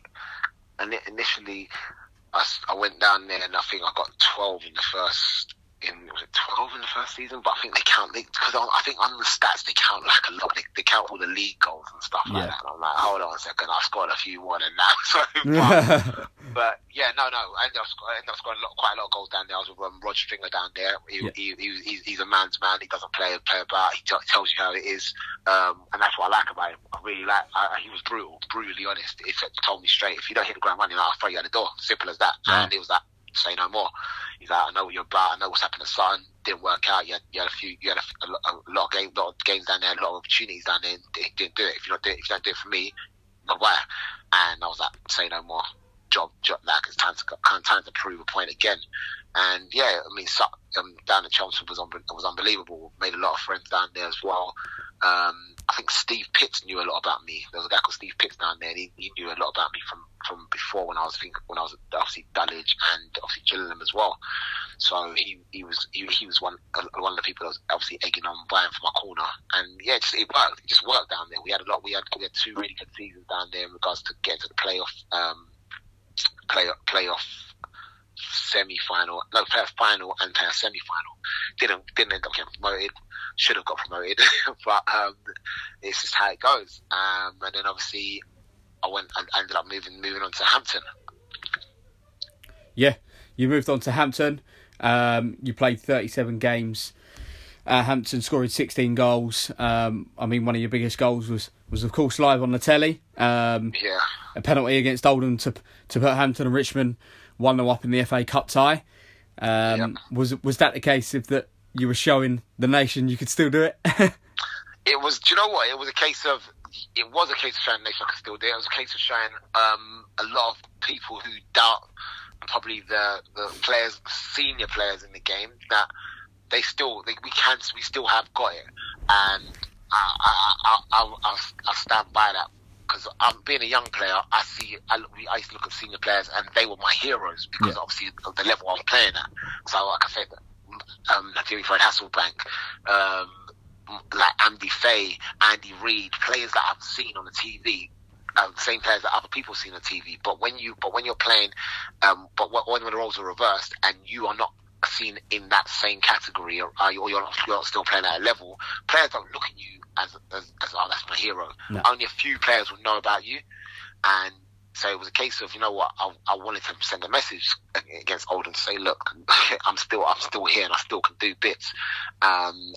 I went down there and I think I got 12 in the first. Was it 12 in the first season? But I think they count, because I think on the stats they count like a lot. They count all the league goals and stuff like that. And I'm like, hold on a second, I scored a few more than that. So, but I ended up scoring quite a lot of goals down there. I was with Rod Stringer down there. He's a man's man. He doesn't play about. He tells you how it is, and that's what I like about him. I really like. He was brutally honest. He told me straight, if you don't hit the ground running, I'll throw you out the door. Simple as that. And it was like, say no more. He's like, I know what you're about. I know what's happened to Sutton. Didn't work out. You had a lot of games down there, a lot of opportunities down there. And didn't do it. If you don't do it for me, goodbye. And I was like, say no more. Job. Like it's time to prove a point again. And I mean, down at Chelmsford was unbelievable. Made a lot of friends down there as well. I think Steve Pitts knew a lot about me. There was a guy called Steve Pitts down there, and he knew a lot about me from before when I was obviously Dulwich and obviously Gillingham as well. So he was one of the people that was obviously egging on Brian for my corner, and it worked. It just worked down there. We had 2 really good seasons down there in regards to getting to the playoff semi-final, final and semi-final. Didn't end up getting promoted. Should have got promoted, but it's just how it goes. And then obviously I ended up moving on to Hampton. Yeah, you moved on to Hampton. You played 37 games. Hampton scoring 16 goals. I mean, one of your biggest goals was of course live on the telly. A penalty against Oldham to put Hampton and Richmond 1-0 up in the FA Cup tie. Was that the case of that you were showing the nation you could still do it? It was. Do you know what? It was a case of showing the nation I could still do it. It was a case of showing a lot of people who doubt, probably the players, senior players in the game, that we still have got it, and I'll stand by that. Because being a young player, I used to look at senior players and they were my heroes because obviously of the level I was playing at. So like I said, Thierry Fred Hasselbank, like Andy Fay, Andy Reid, players that I've seen on the TV, same players that other people see on the TV. But when you're playing, when the roles are reversed and you are not seen in that same category, or you're not still playing at a level, players don't look at you as oh, that's my hero. No. Only a few players will know about you, and so it was a case of, you know what, I wanted to send a message against Oldham to say, look, I'm still here and I still can do bits, and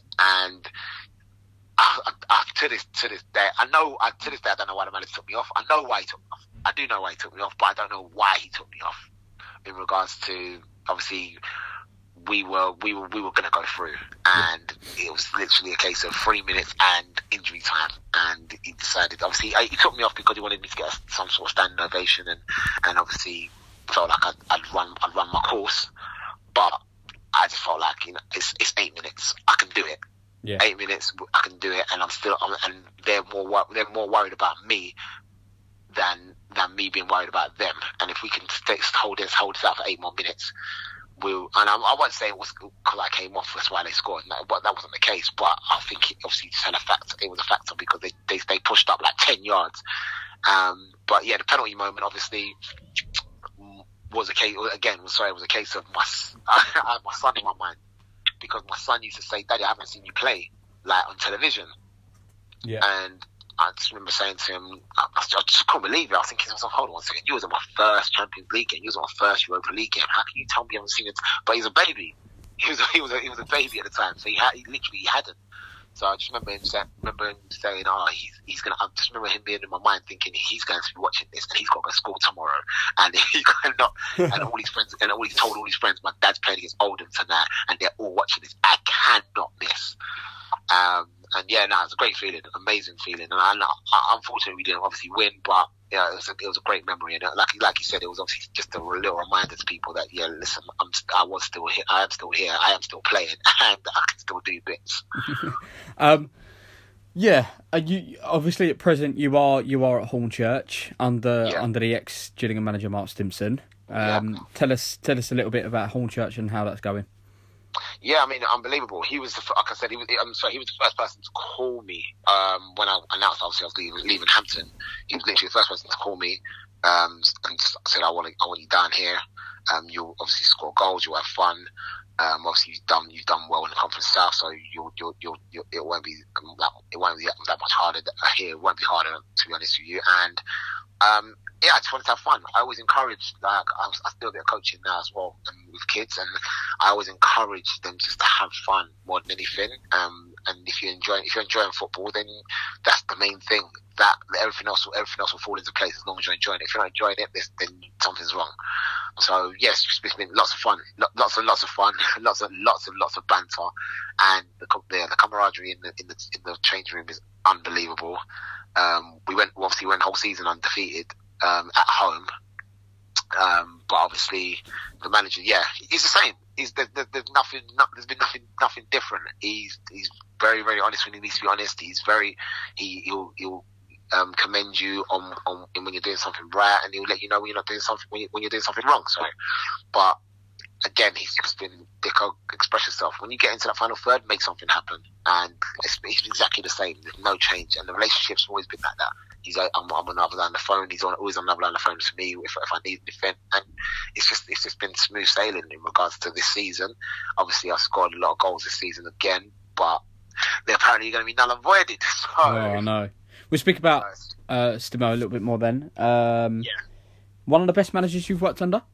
to this day, I don't know why the manager took me off. I know why he took me off. I do know why he took me off, but I don't know why he took me off. In regards to, obviously, we were going to go through, and it was literally a case of 3 minutes and injury time, and he decided, obviously he took me off because he wanted me to get some sort of standing ovation, and obviously felt like I'd run my course, but I just felt like, it's 8 minutes, I can do it. Yeah. 8 minutes, I can do it, and and they're more worried about me than me being worried about them. And if we can hold this out for 8 more minutes, I won't say it was because I came off, that's why they scored. No, but that wasn't the case. But I think it obviously just had it was a factor because they pushed up like 10 yards. But yeah, the penalty moment obviously was a case. Again, it was a case of I had my son in my mind, because my son used to say, "Daddy, I haven't seen you play like on television." Yeah. And I just remember saying to him, I just couldn't believe it. I was thinking to myself, hold on one second, you was in my first Champions League game, you was in my first Europa League game. How can you tell me you haven't seen it? But he's a baby. He was a baby at the time, so he hadn't. So I just remember him saying, "Oh, he's gonna." I just remember him being in my mind thinking he's going to be watching this, and he's got to go to school tomorrow, and he cannot. And all his friends, and he told all his friends, "My dad's playing against Oldham tonight, and they're all watching this. I cannot miss." And yeah, no, it's a great feeling, amazing feeling. And unfortunately, we didn't obviously win, but yeah, it was a great memory. And like you said, it was obviously just a little reminder to people that, yeah, listen, I was still here, I am still here, I am still playing, and I can still do bits. Yeah, you obviously at present you are at Hornchurch under the ex Gillingham manager Mark Stimson. Tell us a little bit about Hornchurch and how that's going. Yeah, I mean, unbelievable. He was like I said, he was the first person to call me when I announced obviously I was leaving Hampton. He was literally the first person to call me and just said, "I want you down here. You'll obviously score goals. You'll have fun. Obviously you've done well in the Conference South, so it won't be that much harder here. It won't be harder, to be honest with you." And yeah, I just wanted to have fun. I always encourage, like, I still do coaching now as well with kids, and I always encourage them just to have fun more than anything. And if you're enjoying football, then that's the main thing. That everything else will fall into place as long as you're enjoying it. If you're not enjoying it, then something's wrong. So yes, it's been lots of fun, lots and lots of fun, lots of banter, and the camaraderie in the change room is unbelievable. We went the whole season undefeated at home, but obviously the manager, he's the same. There's been nothing different. He's very, very honest when he needs to be honest. He'll commend you on when you're doing something right, and he'll let you know when you're not doing something when you're doing something wrong. Sorry, but again, he's just been Dicko, express yourself. When you get into that final third, make something happen, and it's exactly the same. There's no change, and the relationship's always been like that. I'm on the other line of the phone. He's always on the other line of the phone to me if I need anything, and it's just been smooth sailing in regards to this season. Obviously, I've scored a lot of goals this season again, but they're apparently going to be null and voided. So, I know. We'll speak about Stimo a little bit more then. One of the best managers you've worked under?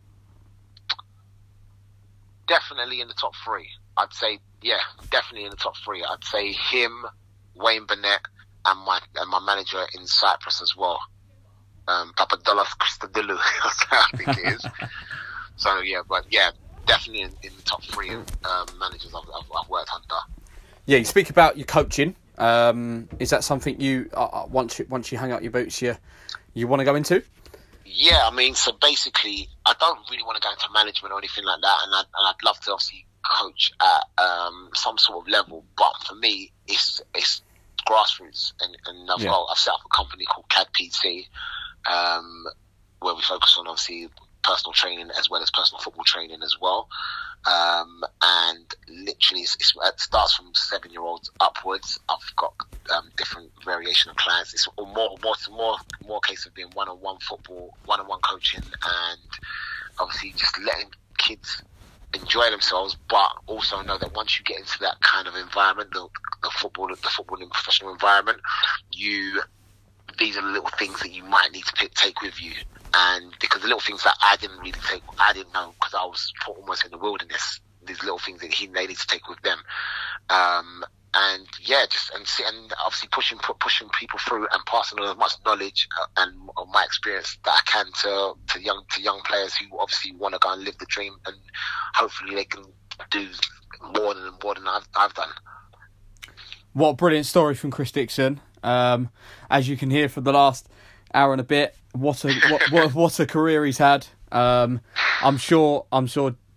Definitely in the top three. I'd say, definitely in the top three. I'd say him, Wayne Burnett, and my manager in Cyprus as well, Papadoulos Christodoulou, I think it is. So definitely in the top three managers I've worked under. Yeah, you speak about your coaching. Is that something you once you hang out your boots, you want to go into? Yeah, I mean, so basically, I don't really want to go into management or anything like that, and I'd love to obviously coach at some sort of level. But for me, it's grassroots, and I've set up a company called CAD PT, where we focus on obviously personal training as well as personal football training as well. And literally, it starts from 7-year-olds upwards. I've got different variation of clients. It's more case of being one-on-one football, one-on-one coaching, and obviously just letting kids enjoy themselves, but also know that once you get into that kind of environment, the football and professional environment, these are the little things that you might need to take with you. And because the little things that I didn't know, because I was put almost in the wilderness, these little things that they need to take with them. And obviously pushing people through and passing on as much knowledge and my experience that I can to young players who obviously want to go and live the dream, and hopefully they can do more than I've done. What a brilliant story from Chris Dixon. As you can hear for the last hour and a bit, what a career he's had. I'm sure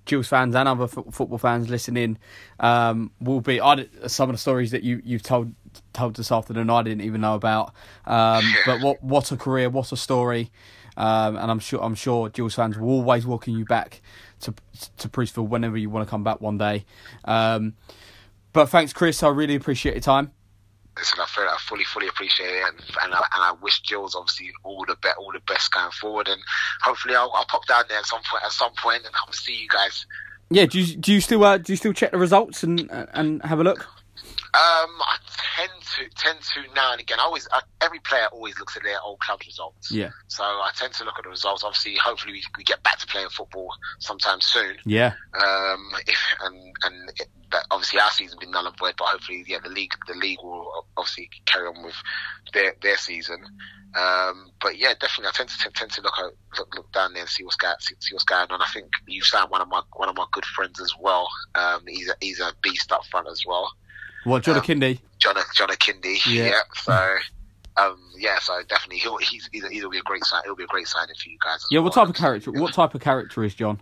Gills fans and other football fans listening will be some of the stories that you've told this afternoon I didn't even know about. But what a career, what a story. And I'm sure Gills fans will always welcome you back to Priestfield whenever you want to come back one day. But thanks, Chris. I really appreciate your time. Listen, I fully appreciate it, and I wish Gills obviously all the best going forward, and hopefully I'll pop down there at some point and come see you guys. Yeah, do you still check the results and have a look? I tend to now and again. Every player always looks at their old club's results. Yeah. So I tend to look at the results. Obviously, hopefully we get back to playing football sometime soon. Yeah. But obviously our season's been null and void. But hopefully, the league will obviously carry on with their season. But yeah, definitely, I tend to look down there and see what's going on. I think you found one of my good friends as well. He's a beast up front as well. What, John Akindi? John Akindi. Yeah. So. So definitely he'll be a great sign. He'll be a great signing for you guys. Yeah. What type of character? What type of character is John?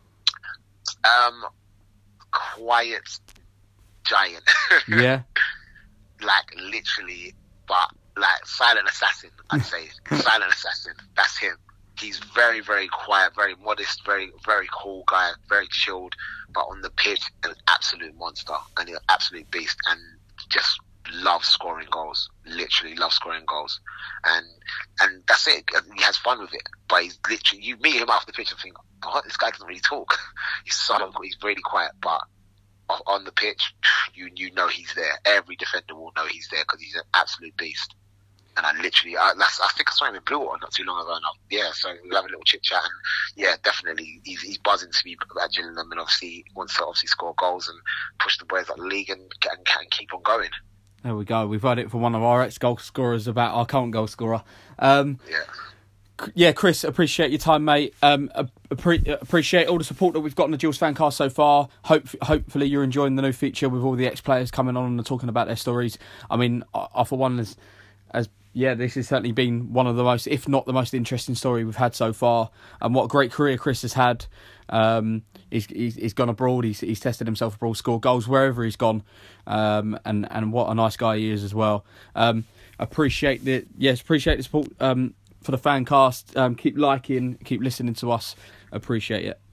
Quiet giant. Yeah. Like literally, but like silent assassin. I'd say silent assassin. That's him. He's very, very quiet, very modest, very, very cool guy, very chilled. But on the pitch, an absolute monster and an absolute beast, and just loves scoring goals. Literally loves scoring goals, and that's it. He has fun with it. But he's literally, you meet him after the pitch and think, oh, this guy doesn't really talk. He's really quiet, but on the pitch, you know he's there. Every defender will know he's there because he's an absolute beast. And I think I saw him in Bluewater not too long ago now. Yeah, so we'll have a little chit chat, and yeah, definitely he's buzzing to be at Gillingham, and obviously wants to score goals and push the boys up the league and keep on going. There we go. We've heard it from one of our ex-goal scorers about our current goal scorer. Yeah, Chris, appreciate your time, mate. Appreciate all the support that we've got on the Gills Fancast so far. Hopefully you're enjoying the new feature with all the ex-players coming on and talking about their stories. I mean, I for one, this has certainly been one of the most, if not the most interesting story we've had so far. And what a great career Chris has had. He's gone abroad. He's tested himself abroad, scored goals wherever he's gone. And what a nice guy he is as well. Appreciate the support for the Fancast. Keep liking, keep listening to us. Appreciate it.